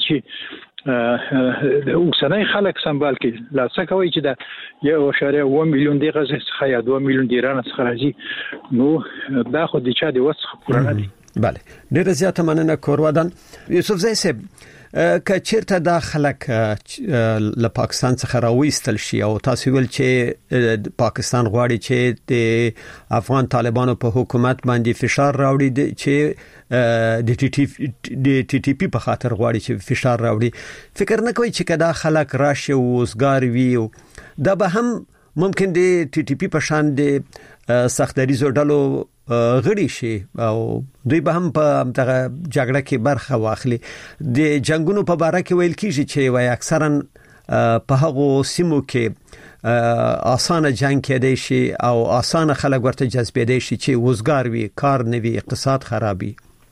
چې اوسنی خلک سمبال کړي. لا څه کوي چې د یو اعشاریه اووه میلیون د غزې څخه یا دوه میلیون د ایران څخه راځي، نو دا خو د چا د وس څخه پوره نه دي. بله، ډېره زیاته مننه کورودان. یوسف زئی صاحب، که چیرته دا خلک له پاکستان څخه راوېستل شي او تاسو ویل چې پاکستان غواړي چې د افغان طالبانو په حکومت باندې فشار راوړي چې د ټي ټي د ټي ټي پی په خاطر غواړي چې فشار راوړي، فکر نه کوي چې کدا خلک راشي او وزګار وي دا به هم ممکن د ټي ټي پی په شان د سختدریزو ډلو غړي شي او دوی به هم په دغه جګړه کې برخه واخلي. د جنگونو په اړه کې ویل کیږي چې وای اکثرا په هغو سیمو کې آسانه جنگ کېدای شي او آسانه خلک ورته جذبېدای شي چې وزګار وي، کار نه وي، اقتصاد خرابي.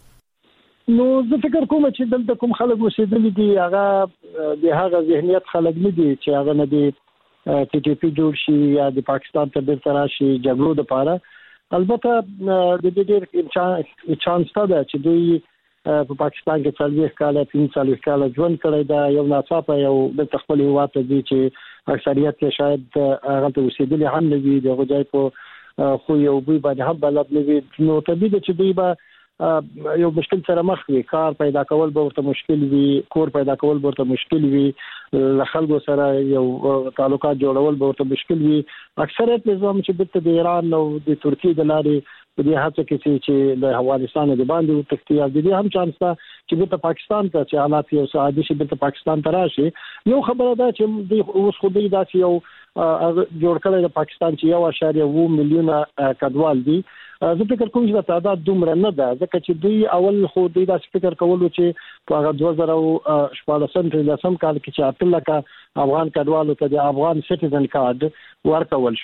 نو زه فکر کوم چې دلته کوم خلک اوسېدلي دي هغه د هغه ذهنیت خلک نه دي چې هغه نه دي ټي ټي پی جوړ شي یا د پاکستان ته بیرته راشي جګړو لپاره. البته د دې ډېر چانس ده چې دوی په پاکستان کې څلوېښت کاله پنځه څلوېښت کاله ژوند کړی دا یو ناڅاپه یو د خپل هیواد ته دي چې اکثریت کې شاید هغه ته اوسېدلي هم نه وي، دغه ځای په خو یو بوی باندې هم بلد نه وي، نو طبیعي ده چې دوی به یو مشکل سره مخ وي. کار پیدا کول به ورته مشکل وي، کور پیدا کول به ورته مشکل وي، له خلکو سره یو تعلقات جوړول به ورته مشکل وي. اکثریت نظام چې د ایران او د ترکیې د لارې په دې هڅه کې چې له افغانستان د باندې تختی او د دې هم چانس ده چې د پاکستان ته چې حالات یو ساده شي د پاکستان ته راشي. یو خبره ده چې د اوس خو د داسې یو جوړ کړی د پاکستان چې یو اعشاریه اووه میلیونه کډوال دي. زه فکر کوم چې دا تعداد دومره نه ده ځکه چې دوی اول خو دوی دا فکر کولو چې په هغه دوه زره شپاړسم لسم کال کې چې اته لکه افغان کډوالو ته د افغان سټیزن کارت ورکول شو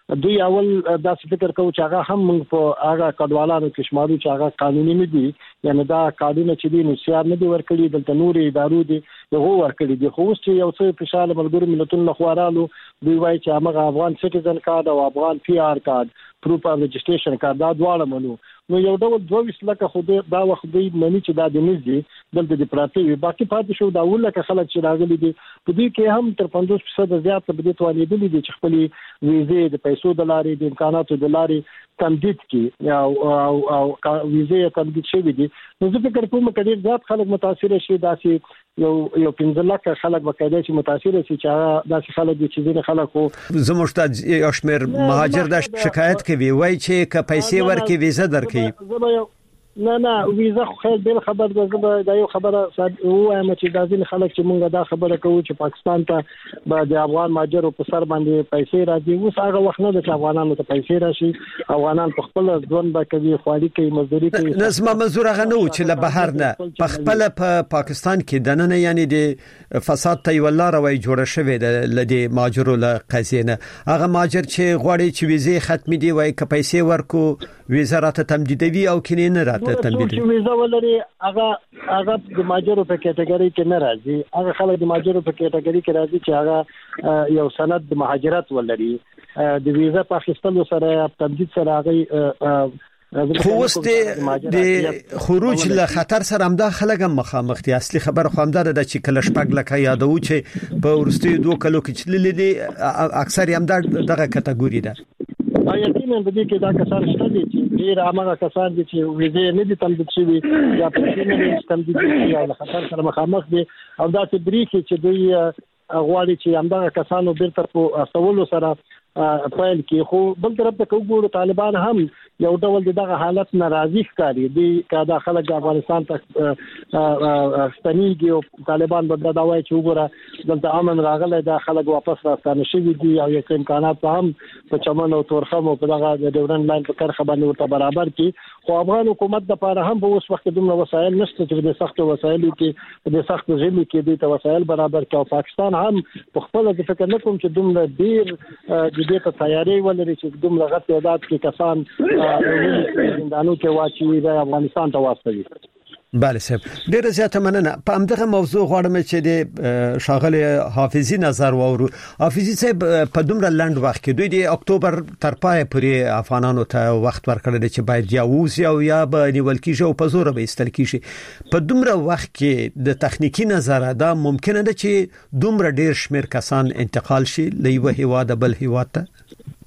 دوی اول دا فکر کوي چې هغه هم موږ په هغه کډوالانو کې شمارو چې هغه قانوني نه دي یعنی دا قانون چې دي نو سیار نه دي ورکړي دلته نوري ادارو دي یو ورکړي دي خو چې یو څه په شاله ملګرو ملتونو لخوارالو دوی وایي چې هغه افغان سټیزن کارت او افغان پی آر کارت پروف اف رجسټریشن کارت دا دواړه منو نو یو ډول دوه لکه خو دا وخت دی منی چې دا د نږدې دلته د پراتی وي باقي پاتې شو دا ولکه خلک چې راغلي دي په دې کې هم تر پنځوس فیصد زیات په دې توانېدلي دي چې خپل ویزې د پیسو د لارې د امکاناتو د لارې تمدید کی او او او ویزې تمدید شوی دي نو زه فکر کوم کډیر زیات خلک متاثر شي داسې یو یو پنځه لک خلک وکړي چې متاثر شي چې داسې خلک دي چې ځینې خلک خو زموږ د اشمیر مهاجر د شکایت کوي وای چې ک پیسې ورکې ویزه درکې نه نه ویزه خو خیر بل خبر ده زه دا یو خبره وایم چې دا ځین خلک چې مونږ دا خبره کوو چې پاکستان ته به د افغان ماجر په سر باندې پیسې راځي اوس هغه وخت نه د افغانانو ته پیسې راشي افغانان په خپل ځوان به کوي خوالي کوي مزدوري کوي نظم منظور هغه نو چې له بهر نه په خپل په پاکستان کې دنه یعنی د فساد ته ولا روي جوړه شوې ده لدی ماجرو له قضینه هغه ماجر چې غواړي چې ویزه ختمي دی وای ک پیسې ورکو ویزه راته تمدیدوي او کینې نه ته چې ویزه ولري هغه هغه د ماجرو په کټګوري کې نه راځي هغه خلک د ماجرو په کټګوري کې راځي چې هغه یو سند د مهاجرت ولري د ویزه په اخیستلو سره تمدید سره هغه خو واست د خروج له خطر سره هم دا خلک مخامخ دي اصلي خبر خو هم دا د چې کله شپږ لکه یادو چې په ورستي دوه کلو کې چللې دي اکثر هم دا دغه کټګوري ده یقینا د دې کې دا کسان شته دي چې ډیر هغه کسان دي چې ویزه نه دي تمدید شوی یا په نه دي تمدید شوی یا له خطر سره مخامخ دي او دا چې بریکي چې دوی غواړي چې همدغه کسانو بیرته په استولو سره فایل کې خو بل طرف ته وګورو طالبان هم یو ډول دغه حالت ناراضي ښکاري دي کدا خلک افغانستان ته ستنیږي او طالبان به دا وایي چې وګوره دلته امن راغلی دا خلک واپس راستانه شوي دي او یو امکانات هم په چمن او تورخم او په دغه د ډیورن لاین په کرخه باندې ورته برابر کی خو افغان حکومت د لپاره هم په اوس وخت کې دومره وسایل نشته چې د سخت وسایلو کې د سخت ژمي کې د وسایل برابر کې او پاکستان هم په خپل د فکر نه کوم چې دومره ډیر د دې ته تیاری ولري چې دومره غټ تعداد کې کسان زندانو کې واچي د افغانستان ته واستوي بله صاحب ډیره زیاته مننه په همدغه موضوع غواړم چې د شاغله حافظي نظر واورو حافظي صاحب په دومره لنډ وخت کې دوی د اکتوبر تر پای پورې افغانانو ته وخت ورکړل چې باید یا ووزي او یا به نیول کیږي او په زور به استل کیږي په دومره وخت کې د تخنیکی نظر دا ممکن ده چې دومره ډیر شمیر کسان انتقال شي لوي هیواد بل هیواد ته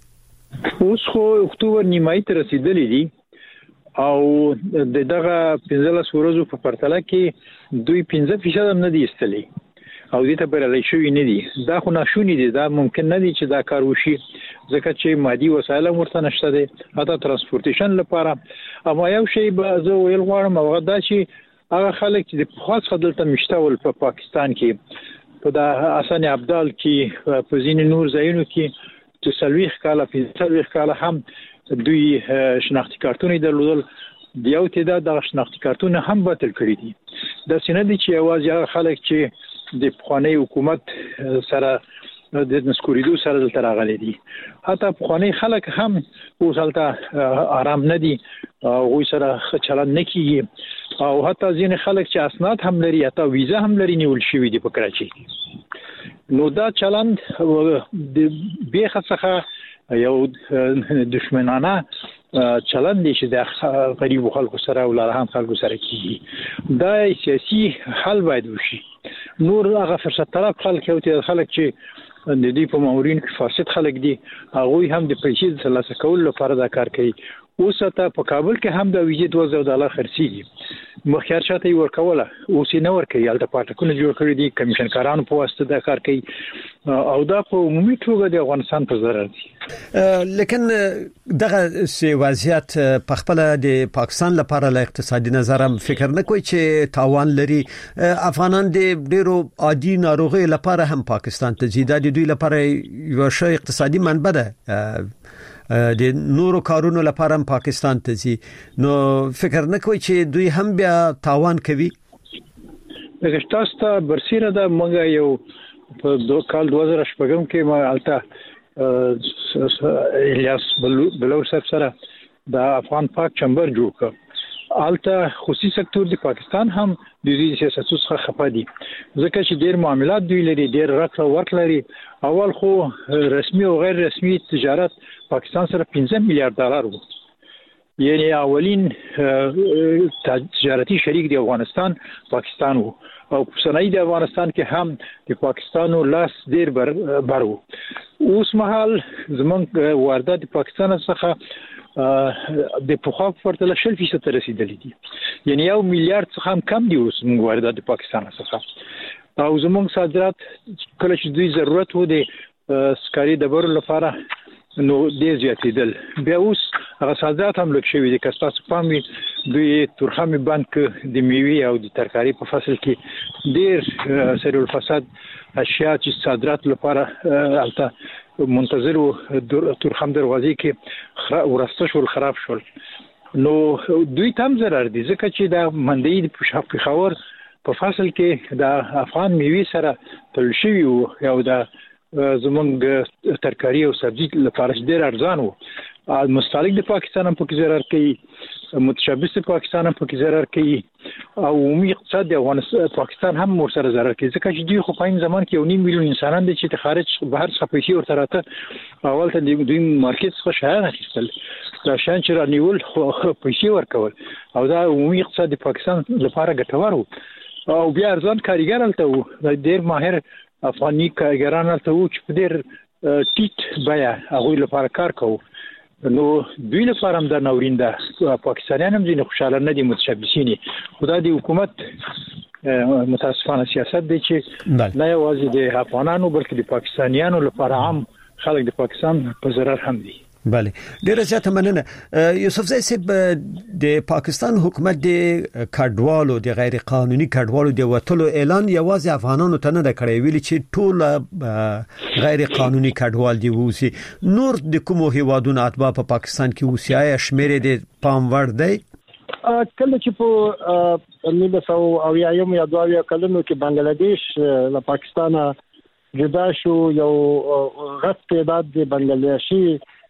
اوس خو اکتوبر نیمایي ته رسیدلې دي او د دغه پنځلس ورځو په پرتله کې دوی پنځه فیصد هم نه دي استلي او دې ته برابر شوی نه دي دا خو ناشونی دي دا ممکن نه دي چې دا کار وشي ځکه چې مادي وسایل ورته نشته دي حتی ترانسپورتیشن لپاره اما یو شی به زه ویل غواړم او دا چې هغه خلک چې د خاص خدلته مشتول په پاکستان کې په د حسن عبدال کې په ځینې نور ځایونو کې چې سلويخ کاله په سلويخ کاله هم دوی شناختی کارتونه درلودل د یو تعداد د شناختی کارتونه هم باطل کړی دي د سندې چې आवाज هغه خلک چې د پخوانی حکومت سره د نسکوریدو سره دلته راغلي دي حتی پخوانی خلک هم اوسالته آرام نه دي او غوي سره چلن نه کیږي او حتی ځین خلک چې اسناد هم لري حتی ویزه هم لري نیول شوی دي په کراچۍ نو دا چلن د بیخه څخه یو دشمنانه چلن دي چې د غریب خلکو سره او لارهان خلکو سره کیږي دا سیاسي حل باید وشي نور هغه فرصت طلب خلک او ته خلک چې د دې په مامورین کې فاسد خلک دي هغه هم د پیسې ترلاسه کول لپاره دا کار کوي اوس ته په کابل کې هم د ویزې دوه زره ډالر خرڅيږي مخکې شاته ورکوله اوس نه ورکوي البته پاتکونه جوړ کړی دي کمیشن کارانو په واسطه دا کار کوي او دا په عمومي توګه د افغانستان په ضرر دي لیکن دغه سی وضعیت په خپل د پاکستان لپاره له اقتصادي نظر هم فکر نه کوي چې تاوان لري افغانان د ډیرو عادي ناروغي لپاره هم پاکستان ته ځي د دوی لپاره یو شی اقتصادي منبع ده د نورو کارونو لپاره هم پاکستان ته ځي نو فکر نه کوي چې دوی هم بیا تاوان کوي دغه تاسو ته برسیره ده موږ یو په دوه کال دوه زره شپږم کې ما الته الیاس بلور صاحب سره د افغان پاک چمبر جوړ کړ. البته خصوصي سکتور د پاکستان هم د دې سیاستونو څخه خپه دي ځکه چې ډېر معاملات دوی لري، ډېر راکړه ورکړه لري. اول خو رسمي او غیر رسمي تجارت پاکستان سره پنځه میلیارډ ډالر وو، یعنی اولین تجارتي شریک د افغانستان پاکستان وو او صنایع د افغانستان کې هم د پاکستانو لاس ډېر بر برو. اوس مهال زمونږ واردات د پاکستان څخه د پخوا په پرتله شل فیصد ته رسیدلي دي، یعنی یو میلیارډ څخه هم کم دي اوس موږ واردات د پاکستان څخه. او زمونږ صادرات کله چې دوی ضرورت و د سکاري ډبرو لپاره نو ډېر زیاتېدل، بیا اوس هغه صادرات هم لږ شوي دي. که ستاسو پام وي دوی تورخم بانک د میوې او د ترکاري په فصل کې ډېر سریع الفساد اشیاء چې صادرات لپاره البته منتظر و تورخم دروازې کې ورسته شول، خراب شول، نو دوی تم ضرر دي ځکه چې د منډۍ د پېښور په فصل کې د افغان میوې سره تړل شوي وو او د زمونږ ترکاري او سبزي لپاره ډېر ارزان وو. مستهلک د پاکستان هم پکې ضرر کوي، متشبث د پاکستان هم پکې ضرر کوي او عمومي اقتصاد د افغانستان پاکستان هم ورسره ضرر کوي ځکه چې دوی خو په این زمان کې یو نیم میلیون انسانان دي چې د خارج بهر څخه پیسې ورته راته اول ته دوی مارکیټ څخه شیان اخیستل، دا شیان چې رانیول پیسې ورکول او دا عمومي اقتصاد د پاکستان لپاره ګټور و. او بیا ارزان کارګر هلته وو، ډېر ماهر افغاني کارګران هلته وو چې په ډېر ټیټ بیه هغوی لپاره کار کوو. نو دوی لپاره هم دا ناورین ده. پاکستانیان هم ځینې خوشحاله نه دي متشبثین، خو دا د حکومت متاسفانه سیاست دی چې نه یوازې د افغانانو بلکې د پاکستانیانو لپاره هم خلک د پاکستان په ضرر هم دي. بله ډیره زیاته مننه. یوسفزی صاحب، د پاکستان حکومت د کډوالو د غیر قانوني کډوالو د وټلو اعلان یوازې افغانانو ته نه د کړی، ویل چې ټول غیر قانوني کډوال دی ووسی. نور د کومو هیوادونو اتباع په پاکستان کې ووسی آیا شمیر د پام وړ دی؟ کله چې په نولس سوه اویا یا دوه اویا کلونو کې بنگلاديش له پاکستان جدا شو، یو غټ تعداد د بنگلاديشي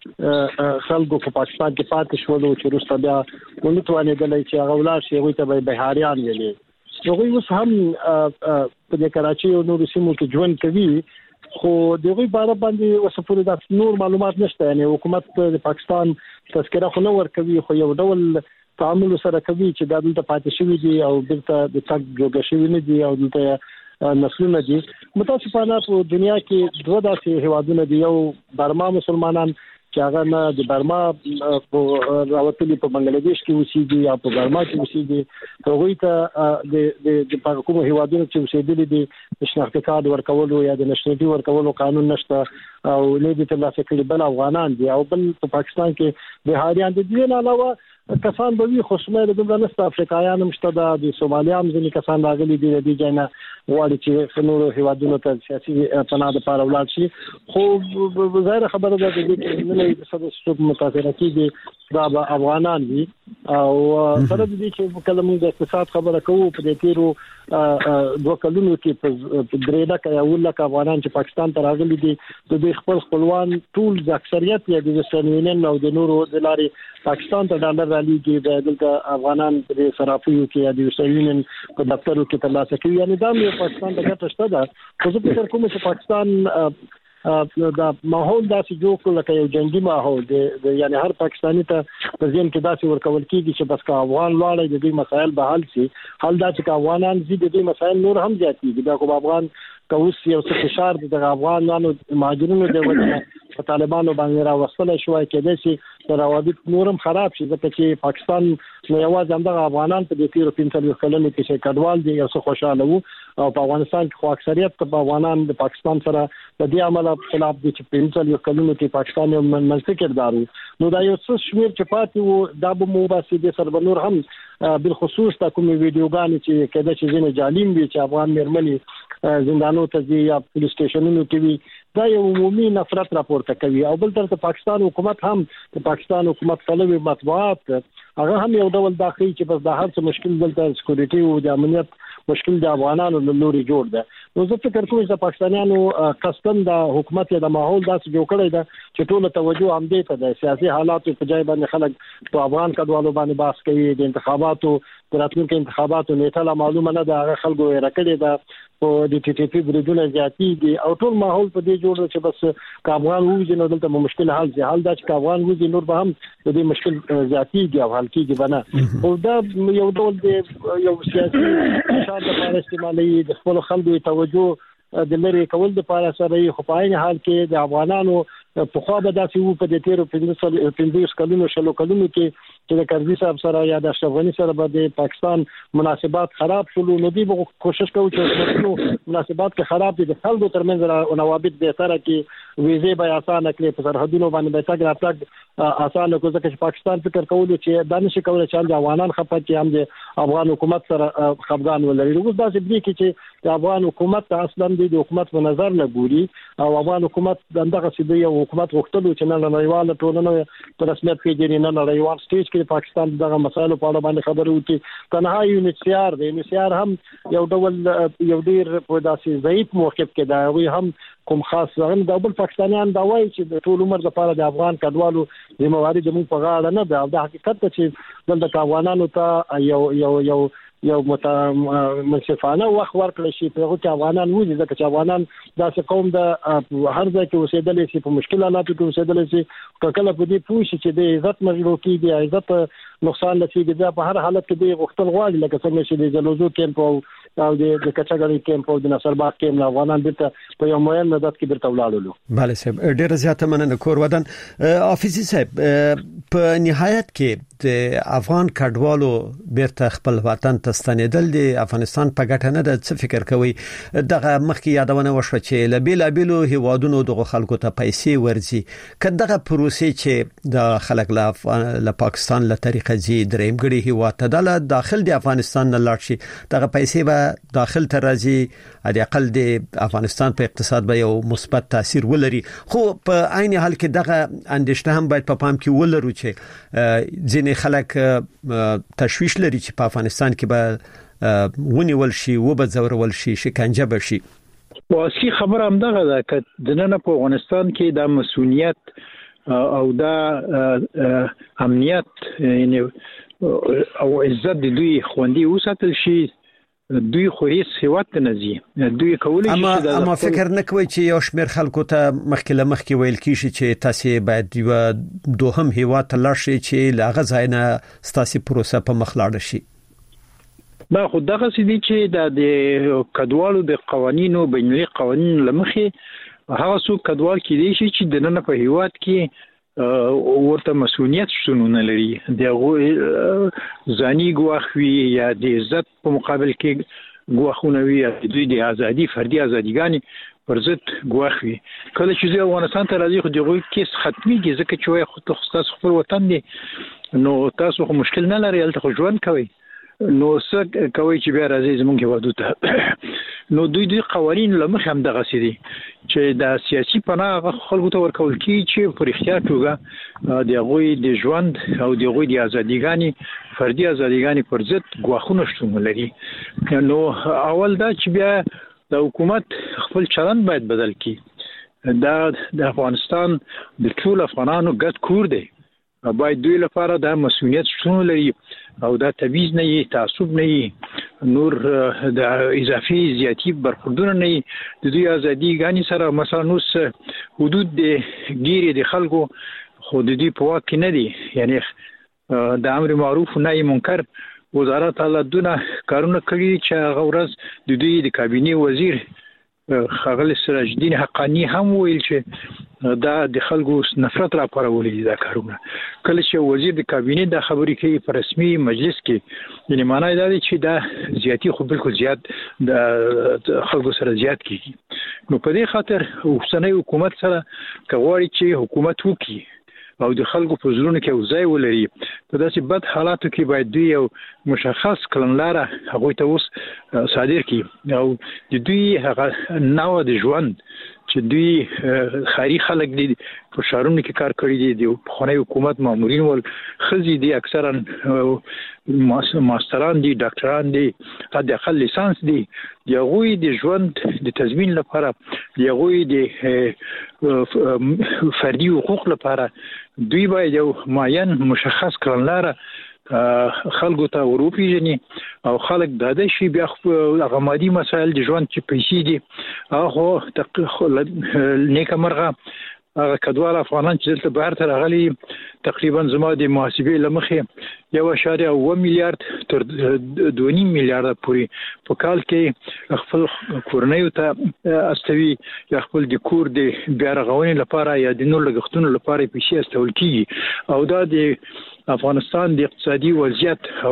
خلکو په پاکستان کې پاتې شول چې وروسته بیا ونه توانېدل چې هغه ولاړ شي، هغوی ته به بهاریان ویلې. هغوی اوس هم په کراچۍ او نورو سیمو کې ژوند کوي، خو د هغوی په اړه باندې اوس پورې دا نور معلومات نشته. یعنی حکومت د پاکستان تذکره خو نه ورکوي، خو یو ډول تعامل سره کوي چې دا دلته پاتې شوي دي او دلته د تګ جوړ شوي نه دي او دلته نسلونه دي. متاسفانه په دنیا کې دوه داسې هیوادونه دي، یو برما مسلمانان چې هغه نه د برما په راوتلي په بنگلاديش کې اوسېږي یا په برما کې اوسېږي، هغوی ته د د کومو هیوادونو چې اوسېدلي دي د شناختي کارت ورکولو یا د نشنالټي ورکولو قانون نشته او نه دي ترلاسه کړي، بل افغانان دي او بل په پاکستان کې بهاریان دي. دې نه علاوه کسان به وي، خو شمېر دومره نشته. افریقایان هم شته، د سومالیا هم ځینې کسان راغلي دي، د دې ځای نه غواړي چې نورو هیوادونو ته سیاسي پناه دپاره ولاړ شي. خو ظاهره خبره ده د دې کې نه د څوک متاثره کېږي دا به افغانان وي. او سره د دې چې کله موږ د اقتصاد خبره کوو، په دې تېرو دوه کلونو کې په درې لکه یا اووه لکه افغانان چې پاکستان ته راغلي دي، د دوی خپل خپلوان ټول د اکثریت یا د ویسټرن یونین او د نورو د لارې پاکستان ته ډالر رالیږي، د دلته افغانان د صرافیو کې یا د ویسټرن یونین په دفترو کې ترلاسه کوي. یعنی دا یو پاکستان د ګټه شته ده. خو زه فکر کوم چې پاکستان دا ماحول داسې جوړ کړ لکه یو جنگي ماحول دی، یعنی هر پاکستاني ته په ذهن کې داسې ورکول کېږي چې بس که افغان لاړی د دې مسایل به حل شي. حل دا چې که افغانان ځي د دې مسایل نور هم زیاتېږي. دا خو افغان که اوس یو څه فشار د دغه افغانانو مهاجرینو د وجه په طالبانو باندې راوستلی شوی، کېدای شي د روابط نور هم خراب شي ځکه چې پاکستان نو یوازې همدغه افغانان په دې تېرو پنځه څلوېښت کلونو کې چې کډوال دي یو څه خوشحاله وو، او په افغانستان کې خو اکثریت په افغانان د پاکستان سره د دې عمله خلاف دي چې پنځه څلوېښت کلونو کې پاکستان یو منځي کردار وو. نو دا یو څه شمېر چې پاتې وو دا به مو باسي د سر به نور هم بالخصوص تا کومې ویډیوګانې چې کېدای شي ځینې جالیم وي چې افغان مېرمنې زندانو ته ځي یا پولیس سټیشنونو کې وي، دا یو عمومي نفرت راپورته کوي. او بل طرف پاکستان حکومت هم د پاکستان حکومت پلوي مطبوعات هغه هم یو ډول داخلي چې بس د هر څه مشکل دلته سکیورټي او د امنیت مشکل د افغانانو له لوري جوړ ده. نو زه فکر کوم چې پاکستانیانو قصدن د حکومت یا د ماحول داسې جوړ کړی ده چې ټول توجه هم دې ته د سیاسي حالاتو په ځای باندې خلک په افغان کډوالو باندې بحث کوي. د انتخاباتو د راتلونکو انتخاباتو نیټه معلومه نه ده، هغه خلکو یې راکړي ده په د ټي ټي پی بریدونه زیاتېږي او ټول ماحول په دې جوړ چې بس که افغان وځي نو دلته مشکل حل ځي. حل دا چې افغان وځي نور به هم د دې مشکل زیاتېږي او حل کېږي به نه. او دا یو ډول د یو سیاسي فشار لپاره استعمالوي، د خپلو خلکو توجه د لري کول لپاره سره یې. خو په عین حال کې د افغانانو په خوا به داسې وو په دې تیرو پنځوس کلونو شلو کلونو کې چې د کرزي صاحب سره یا د اشرف غني سره به د پاکستان مناسبات خراب شول. نو دوی به کوشش کوي چې مناسبات کې خراب دي، د خلکو ترمنځ روابط بهتره کړي، ویزې به اسانه کړي، په سرحدونو باندې به تګ راتګ اسانه کړي. ځکه چې پاکستان فکر کوي چې دا نشي کولای چې هم افغانان خپه کړي هم د افغان حکومت سره خپګان ولري. اوس داسې دی چې د افغان حکومت اصلا د حکومت په نظر نه ګوري او افغان حکومت دغه سیده یو حکومت وختلو چې نه نړیواله ټولنه په رسمیت پیژني، نه نړیوال سټیج کې پاکستان دغه مسایلو په اړه باندې خبرې وکړي. تنها یونیسیار دی، یونیسیار هم یو ډول یو ډیر په داسې ضعیف موقف کې دی. هغوی هم کوم خاص ځان د بل پاکستانیان دا وایي چې د ټول عمر لپاره د افغان کډوالو ذمہواری د موږ په غاړه نه ده. د حقیقت ته چې دلته افغانانو ته یو یو یو یو منصفانه وخت ورکړل شي په هغه کې افغانان وځي، ځکه چې افغانان داسې قوم د هر ځای کې اوسېدلی شي، په مشکل حالاتو کې اوسېدلی شي. کله په دې پوه شي چې د عزت مجلو کېږي، عزت نقصان لسیږي، بیا په هر حالت کې د غوښتل غواړي لکه څنګه چې د جلوزو کیمپ او د کچاګړي کیمپ او د نصرباغ کیمپ افغانان بیرته په یو معین مدت کې بیرته ولاړل. بله صاحب، ډېر زیاته مننه کور ودان. حافظي صاحب، په نهایت کې د افغان کډوالو بیرته خپل وطن ته ستنېدل د افغانستان په ګټه نه ده. څه فکر کوي؟ دغه مخکې یادونه وشوه چې له بیلابیلو هیوادونو دغه خلکو ته پیسې ورځي. که دغه پروسې چې د خلک له پاکستان له طریقه ځي درېمګړي هیواد ته د داخل د افغانستان نه لاړ شي، دغه پیسې به داخل ته راځي، د اقل د افغانستان په اقتصاد به یو مثبت تاثیر ولري. خو په عین حال کې دغه اندېښنه هم باید په پام کې ولرو چې ځینې خلک تشویش لري چې په افغانستان کې به ونیول شي، وبځورول شي، شکنجه بشي. واصلي خبره هم دغه ده چې د نن په افغانستان کې د مسؤلیت او د امنیت یعنی او عزت د دوی خوندي وساتل شي. دوی خوريس هیواد ته نزي، دوی کولای شي اما اما فکر نه کوي چې یو شمېر خلکو ته مخکله مخکې ویل کیږي چې تاسو باید یو دوهم هیواد ته لاړ شئ چې لاغه ځای نه ستاسو پروسه په مخ لاړ شي. دا خو دغه سدي چې د کډوالو د قوانینو بین‌المللي قوانینو لمخې هغه څو کډوال کې دي چې د نن په هیواد کې ورته مسؤلیت شونه لري، د ځاني ګواخوي یا د عزت په مقابل کې ګواخونه وي، د دوی د ازادي فردي ازاديګانی پر ضد ګواخوي. کله چې افغانستان ته راځي خو دغه کیس ختميږي، ځکه چې وای خو تاسو خپل وطن دی نو تاسو خو مشکل نه لري، الته خو ژوند کوي، نو څه کوي چې بیا راځي زمونږ هیواد ته. نو دوی دوی قوانین لمخ هم دغه سدي چې د سیاسي پناه خلکو ته ورکول کی چې پر اختیار توګه د غوي د ژوند او د غوي د ازاديګانی فردي ازاديګانی پر ضد ګواښونه شتون لري. نو اول دا چې بیا د حکومت خپل چلند باید بدل کړي. دا د افغانستان د ټول افغانانو ګډ کور دی، باید دوی لپاره د مسؤلیت شتون لري او دا تبعیض نه وي، تعصب نه وي، نور د اضافي زیاتی برخوردونه نه وي. د دوی ازادي غاني سره مثلا نو حدود د ګیري د خلکو خو د دوی په واک کې نه دي، یعنی د امر معروف و نهي منکر وزارت الله دونه کارونه کوي چې هغه ورځ د دوی د کابینه وزیر خغل سراج الدین حقانی هم ویل چې دا د خلکو نفرت را پارولې دا کارونه. کله چې وزیر د کابینه د خبرې کوي په رسمي مجلس کې، یعنی معنی دا دی چې دا زیاتی خو بالکل زیات د خلکو سره زیات کیږي. نو په دې خاطر اوسنۍ حکومت سره کوي چې حکومت وکړي او د خلکو په زړونو کې ځای ولري، په داسې بد حالاتو کې باید دوی یو مشخص کړنلاره هغه ته اوس صادر کړي او د دوی هغه نوع د ژوند چې چې دوی خاري خلک دي په شهرونو کې کار کړی دي د خونې حکومت مامورین ول خزي دي اکثرا ماستران دي ډاکټران دي حد اقل لیسانس دي یغوی د ژوند د تضمین لپاره یغوی د فردي حقوق لپاره دوی باید یو معین مشخص کړنلاره خلکو ته وروپیژني او خلک د دې شی بیا هغه مادي مسایل د ژوند چې پیسې دي هغه نیکه مرغه هغه کډوال افغانان چې دلته بهر ته راغلي تقریبا زما د محاسبې لمخې یو اشاریه اوه میلیارډ تر دوه نیم میلیارډ پورې په کال کې خپل کورنیو ته استوي یا خپل د کور د بیا رغونې لپاره یا د نور لګښتونو لپاره پیسې استول کیږي او دا د افغانستان د اقتصادي وضعیت او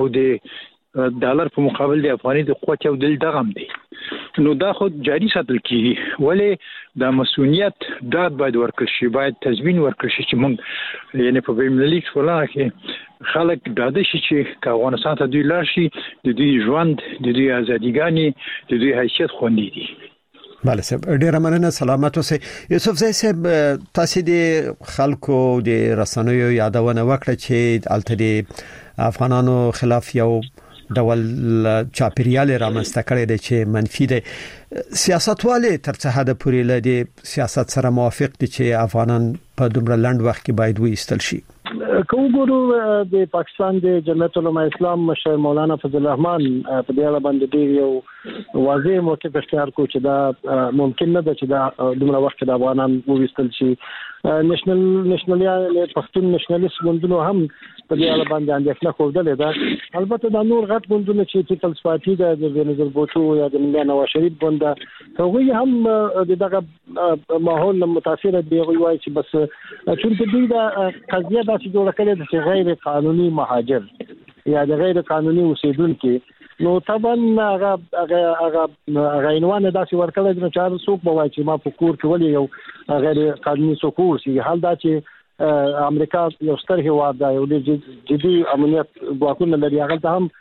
د ډالر په مقابل د افغاني د قوت او دل دغم دی نو دا خود جاری ساتل کیږي ولې د مسؤلیت ډاډ باید ورکړل شي باید تضمین ورکړل شي چې موږ یعنی په بین‌المللي ټولنه کې خلک ډاډه شي چې افغانستان ته دوی لاړ شي د دوی ژوند د دوی ازاديګانی د دوی حیثیت خوندي دي. بله صاحب ډیره مننه سلامت اوسئ. یوسف زئی صاحب تاسو د خلکو د رسنیو یادونه وکړه چې الته د افغانانو خلاف یو ډول چاپیریال رامنځته کړی دی چې منفي دی. سیاستوالې تر څه حد پورې له دې سیاست سره موافق دي چې افغانان په دومره لنډ وخت کې باید وایستل شي؟ کوم ګورو د پاکستان د جمعیت العلماء اسلام مشر مولانا فضل الرحمن په دې اړه باندې ډیر یو واضح موقف اختیار کو چې دا ممکن نه ده چې دا دومره وخت د افغانان وایستل شي. نېشنل نېشنلیا پښتون نېشنلیست ګوندونو هم په دې اړه باندې اندېښنه خوده ده. البته دا نور غټ ګوندونه چې پیپلز پارټي د بېنظیر بوټو یا د ملا نواز شریف ګوند هغوی هم دغه ماحول متاثر دي وایي چې بس چې دوی دا قضیه دا چې جوړ کړي د غیر قانوني مهاجر یا د غیر قانوني اوسیدونکو نو طبعا هغه هغه هغه عنوان داسې ورکړل چې چا څوک به وایي چې ما په کور کې ولې یو غیر قانوني څوک شي حال دا چې امریکا یو ستر هیواد دی او د جدي امنیت ځواکونه لري هغه ته هم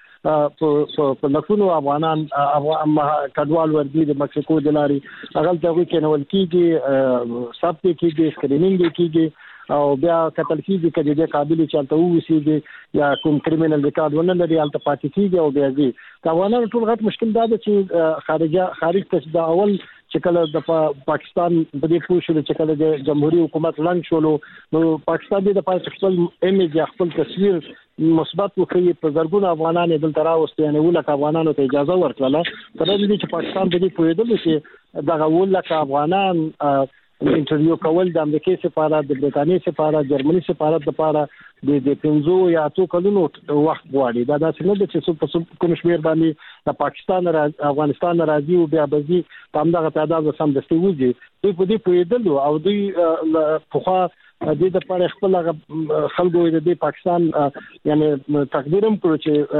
په لکونو افغانان کډوال ورګي د مکسیکو د لاري هغه ته وی کېنول کیږي سب کېږي سکرینینګ کېږي او بیا قتل کیږي کله د قابل چالتو وسیږي یا کوم کریمینل ریکارډ ونه لري الته پاتې کیږي او بیا دي افغانانو ټول غټ مشکل دا ده چې خارجه خارج ته د اول چې کله د پاکستان په دې پوښتنه چې کله د جمهوریت حکومت لنګ شولو نو پاکستان د پاکستان ایمیج خپل تصویر مثبت وکړي په زرګونه افغانان دلته راوستي یعنی ولکه افغانانو ته اجازه ورکړه تر دې چې پاکستان د دې پوهېدل چې دغه ولکه افغانان انټرویو کول د امریکای سفارت د برتانیې سفارت جرمني سفارت لپاره د د پنځو یا اتو کلونو وخت غواړي دا داسې نه ده چې په کوم شمیر باندې د پاکستان افغانستان راځي او بیا بزي په همدغه تعداد سم دستي وځي دوی په دې پوهېدل او دوی په خوا د دې لپاره خپل خلکو د پاکستان یعنی تقدیرم کړو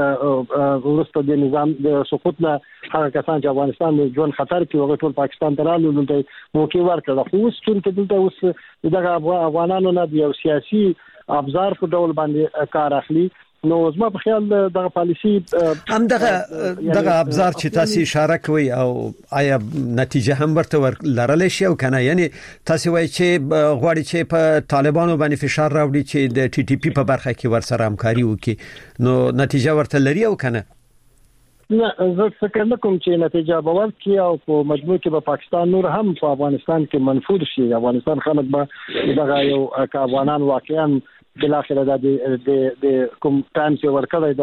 چې ورسته د نظام د سقوط نه هغه کسان چې افغانستان د ژوند خطر کې وګړي ټول پاکستان ته رالو نو د موقع ورکړه خو اوس چې دلته اوس دغه افغانانو نه یو سیاسي ابزار په ډول باندې کار اخلي نو زما په خیال دغه پالیسی هم دغه دغه ابزار چې تاسو اشاره کوي او آیا نتیجه هم ورته لرل شي او کنه یعنی تاسو وایي چې غواړي چې په طالبانو باندې فشار راوړي چې د ټي ټي پی په برخه کې ورسره همکاري وکړي نو نتیجه ورته لري او کنه نه زه فکر نه کوم چې نتیجه به ورکړي او په مجموع کې به پاکستان نور هم په افغانستان کې منفور شي افغانستان خلک به دغه یو افغانان واقعا بل اخر د د د کوم ټایم چې ورکړی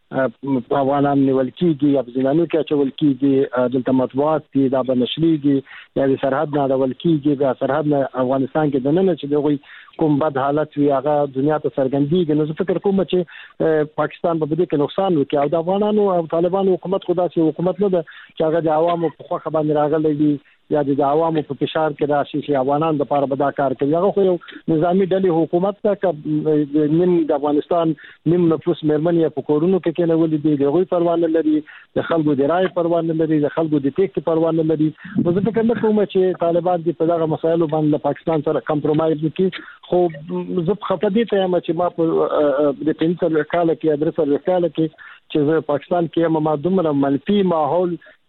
د افغانان نیول کیږي یا ځینانو کې چول کیږي دلته مطبوعات دي دا بنشليږي یا د سرحد نه ډول کیږي د سرحد نه افغانستان کې دنه چې دوی کوم بد حالت وي هغه دنیا ته څرګندېږي نو زه فکر کوم چې پاکستان په دې کې نقصان وکړي او د افغانانو او طالبانو حکومت خدا سي حکومت نه ده چې هغه د عوامو په خوا باندې راغلي دي یا د عوامو په فشار کې راشي چې افغانان د لپاره بدا کار کوي هغه خو یو نظامی ډلې حکومت ته نیم د افغانستان نیم نفوس مېرمنې په کورونو کې کې نه ولې دي د غوي پروانه لري د خلکو د رای پروانه لري د خلکو د ټیک پروانه لري نو زه فکر نه کوم چې طالبان د په دغه مسایلو باندې پاکستان سره کمپرمایز وکړي خو زه خپه دي ته ما چې ما په د پنځه کال کې ادرسه وکاله کې چې پاکستان کې ما دومره منفي ماحول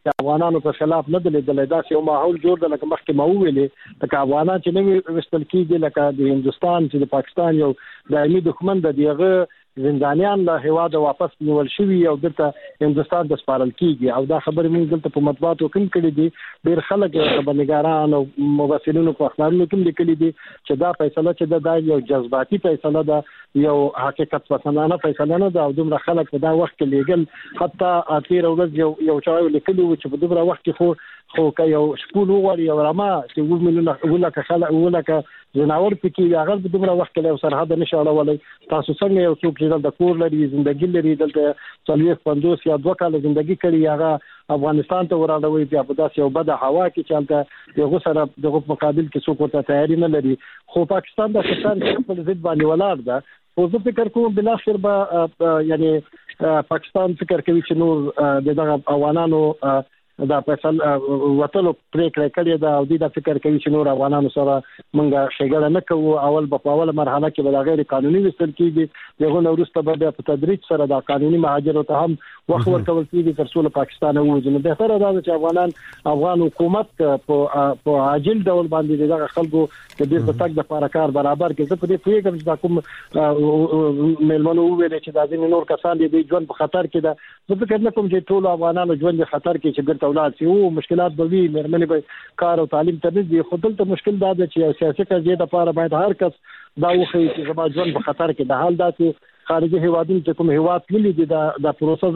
چې افغانانو په خلاف نه دلیدل دا چې یو ماحول جوړ د لکه مخکې مو ویلې لکه افغانان چې نوې وستل کېږي لکه د هندستان چې د پاکستان یو دایمي دښمن د دیغه زندانیان له هواد واپس نیول شوی او دلته هندستان د سپارل کیږي او دا خبرې موږ دلته په مطبوعاتو کې کړې دي ډېر خلک خبرنګاران او مبصرینو په اخبارونو کې لیکلي دي چې دا فیصله چې دا یو جذباتي فیصله ده یو حقیقت پسندانه فیصله نه ده او دومره خلک په دا وخت کې لیګل حتی اخیر ورځ یو یو چا لیکلي و چې په دومره وخت کې خو خو که یو شپول وغواړي یو رما چې و مليونه ولکه خلک ولکه جناور پکې هغه په دومره وخت کې له سرحد نشه اړولای تاسو څنګه یو څوک چې د کور لري ژوندۍ لري دلته څلويخ پندوس یا دوه کال ژوندۍ کړي هغه افغانستان ته وراړوي بیا په داسې یو بده هوا کې چلته یو سره دغه مقابل کې څوک ورته تیاری نه لري خو پاکستان د پاکستان په ضد باندې ولاړ ده خو زه فکر کوم بل اخر به یعنی پاکستان فکر کوي چې نور دغه افغانانو دا فیصل وټلو پریکړه کړې ده او د فکر کوي چې نور افغانانو سره مونږه شګړه نه کوو اول په اوله مرحله کې بل غیر قانوني وستل کیږي دغه نورسته به په تدریج سره د قانوني مهاجرو ته هم وخت ورکول کیږي تر څو له پاکستان ووځي نو به تر دا چې افغانان افغان حکومت په په عاجل ډول باندې دغه خلکو د دې په تک د پارکار برابر کې زه په دې پیګم چې کوم ملمنو ویل چې د ځینې نور کسان دي ژوند په خطر کې ده زه فکر نه کوم چې ټول افغانانو ژوند په خطر کې چې اولاد سی او مشکلات به وي مېرمنې به کار او تعلیم ته دي خو دلته مشکل دا ده چې سیاسي قضیه د لپاره باید هر کس دا وخی چې زما ژوند په خطر کې د حال دا چې خارجي هیوادونو چې کوم هیواد کلی دي دا د پروسه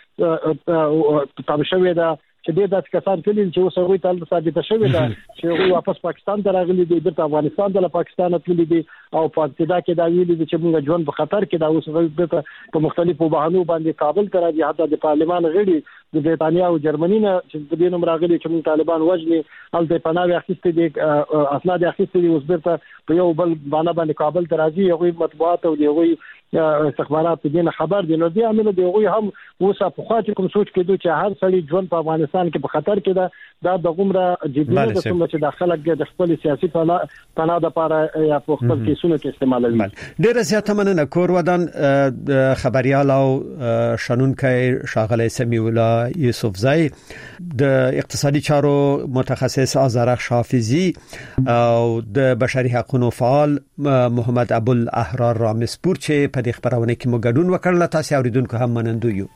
ځکه تابع شوی دا چې د داس کسان کلی چې اوس هغه ته ثابت شوی دا چې هغه واپس پاکستان ته راغلي دي د افغانستان د پاکستان ته دي او په ابتدا کې دا ویلي دي چې موږ ژوند په خطر کې دا اوس په مختلفو بهانو باندې کابل ته راځي حتی د پارلمان غړي د برتانیا او جرمني نه چې د دې نوم راغلي چې موږ طالبان وژني الته پناه اخیستې دي اسناد اخیستې دي اوس برته په یو بل باندې باندې کابل ته راځي هغه مطبوعات او هغه استخبارات دې خبر دي نو دې عامل دی هغه هم اوسه په خاطر کوم سوچ کېدو چې هر سړي ژوند په افغانستان کې په خطر کې ده دا د غمره جدي نه ده چې د خلک د خپل سیاسي پناه د لپاره یا په خپل کیسونو کې استعمالوي ډېر زیاته مننه کور ودان خبريال او شنونکي شاغله سمیع الله یوسف زای د اقتصادي چارو متخصص آذرخ حافظی او د بشري حقوقو فعال محمد ابوالاحرار رامسپور چې په دې خبرونه کې مو ګډون وکړل تاسو اوریدونکو هم منندو یو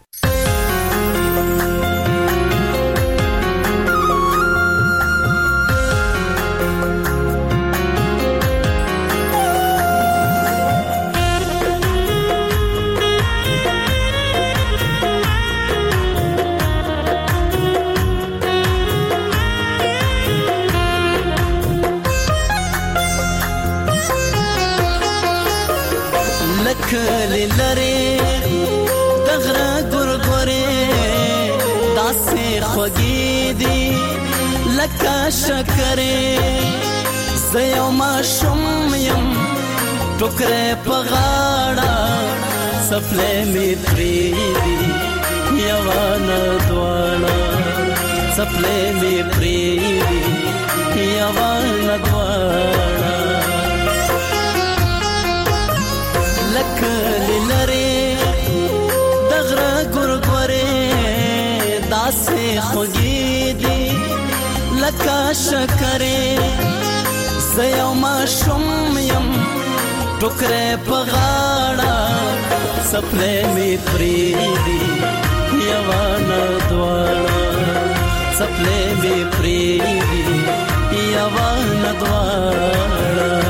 شکرې زيو ما شوم يم ټوکرې پغاړه سپلې می پریدي یوانه دواړه سپلې می پریدي یوانه دواړه لکه لری دغره ګورګورې داسې خوږې دي لکه شکرې زيو ما شوم يم ټوکرې پغاړه سپلې می پریدي یوانه دواړه سپلې می پریدي یوانه دواړه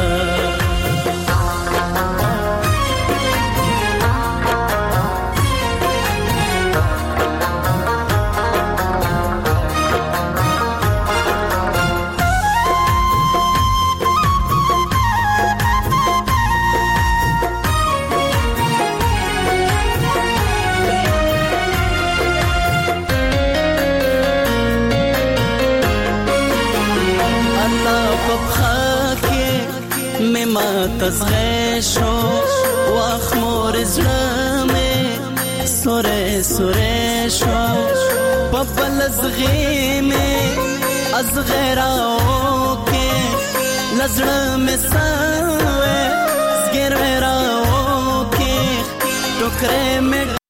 تزغه شو واخمور زړه سوره سوره شو په بل زغې مې از غیراو کې لزړه مې سوې زګر راو کې ټوکرې مې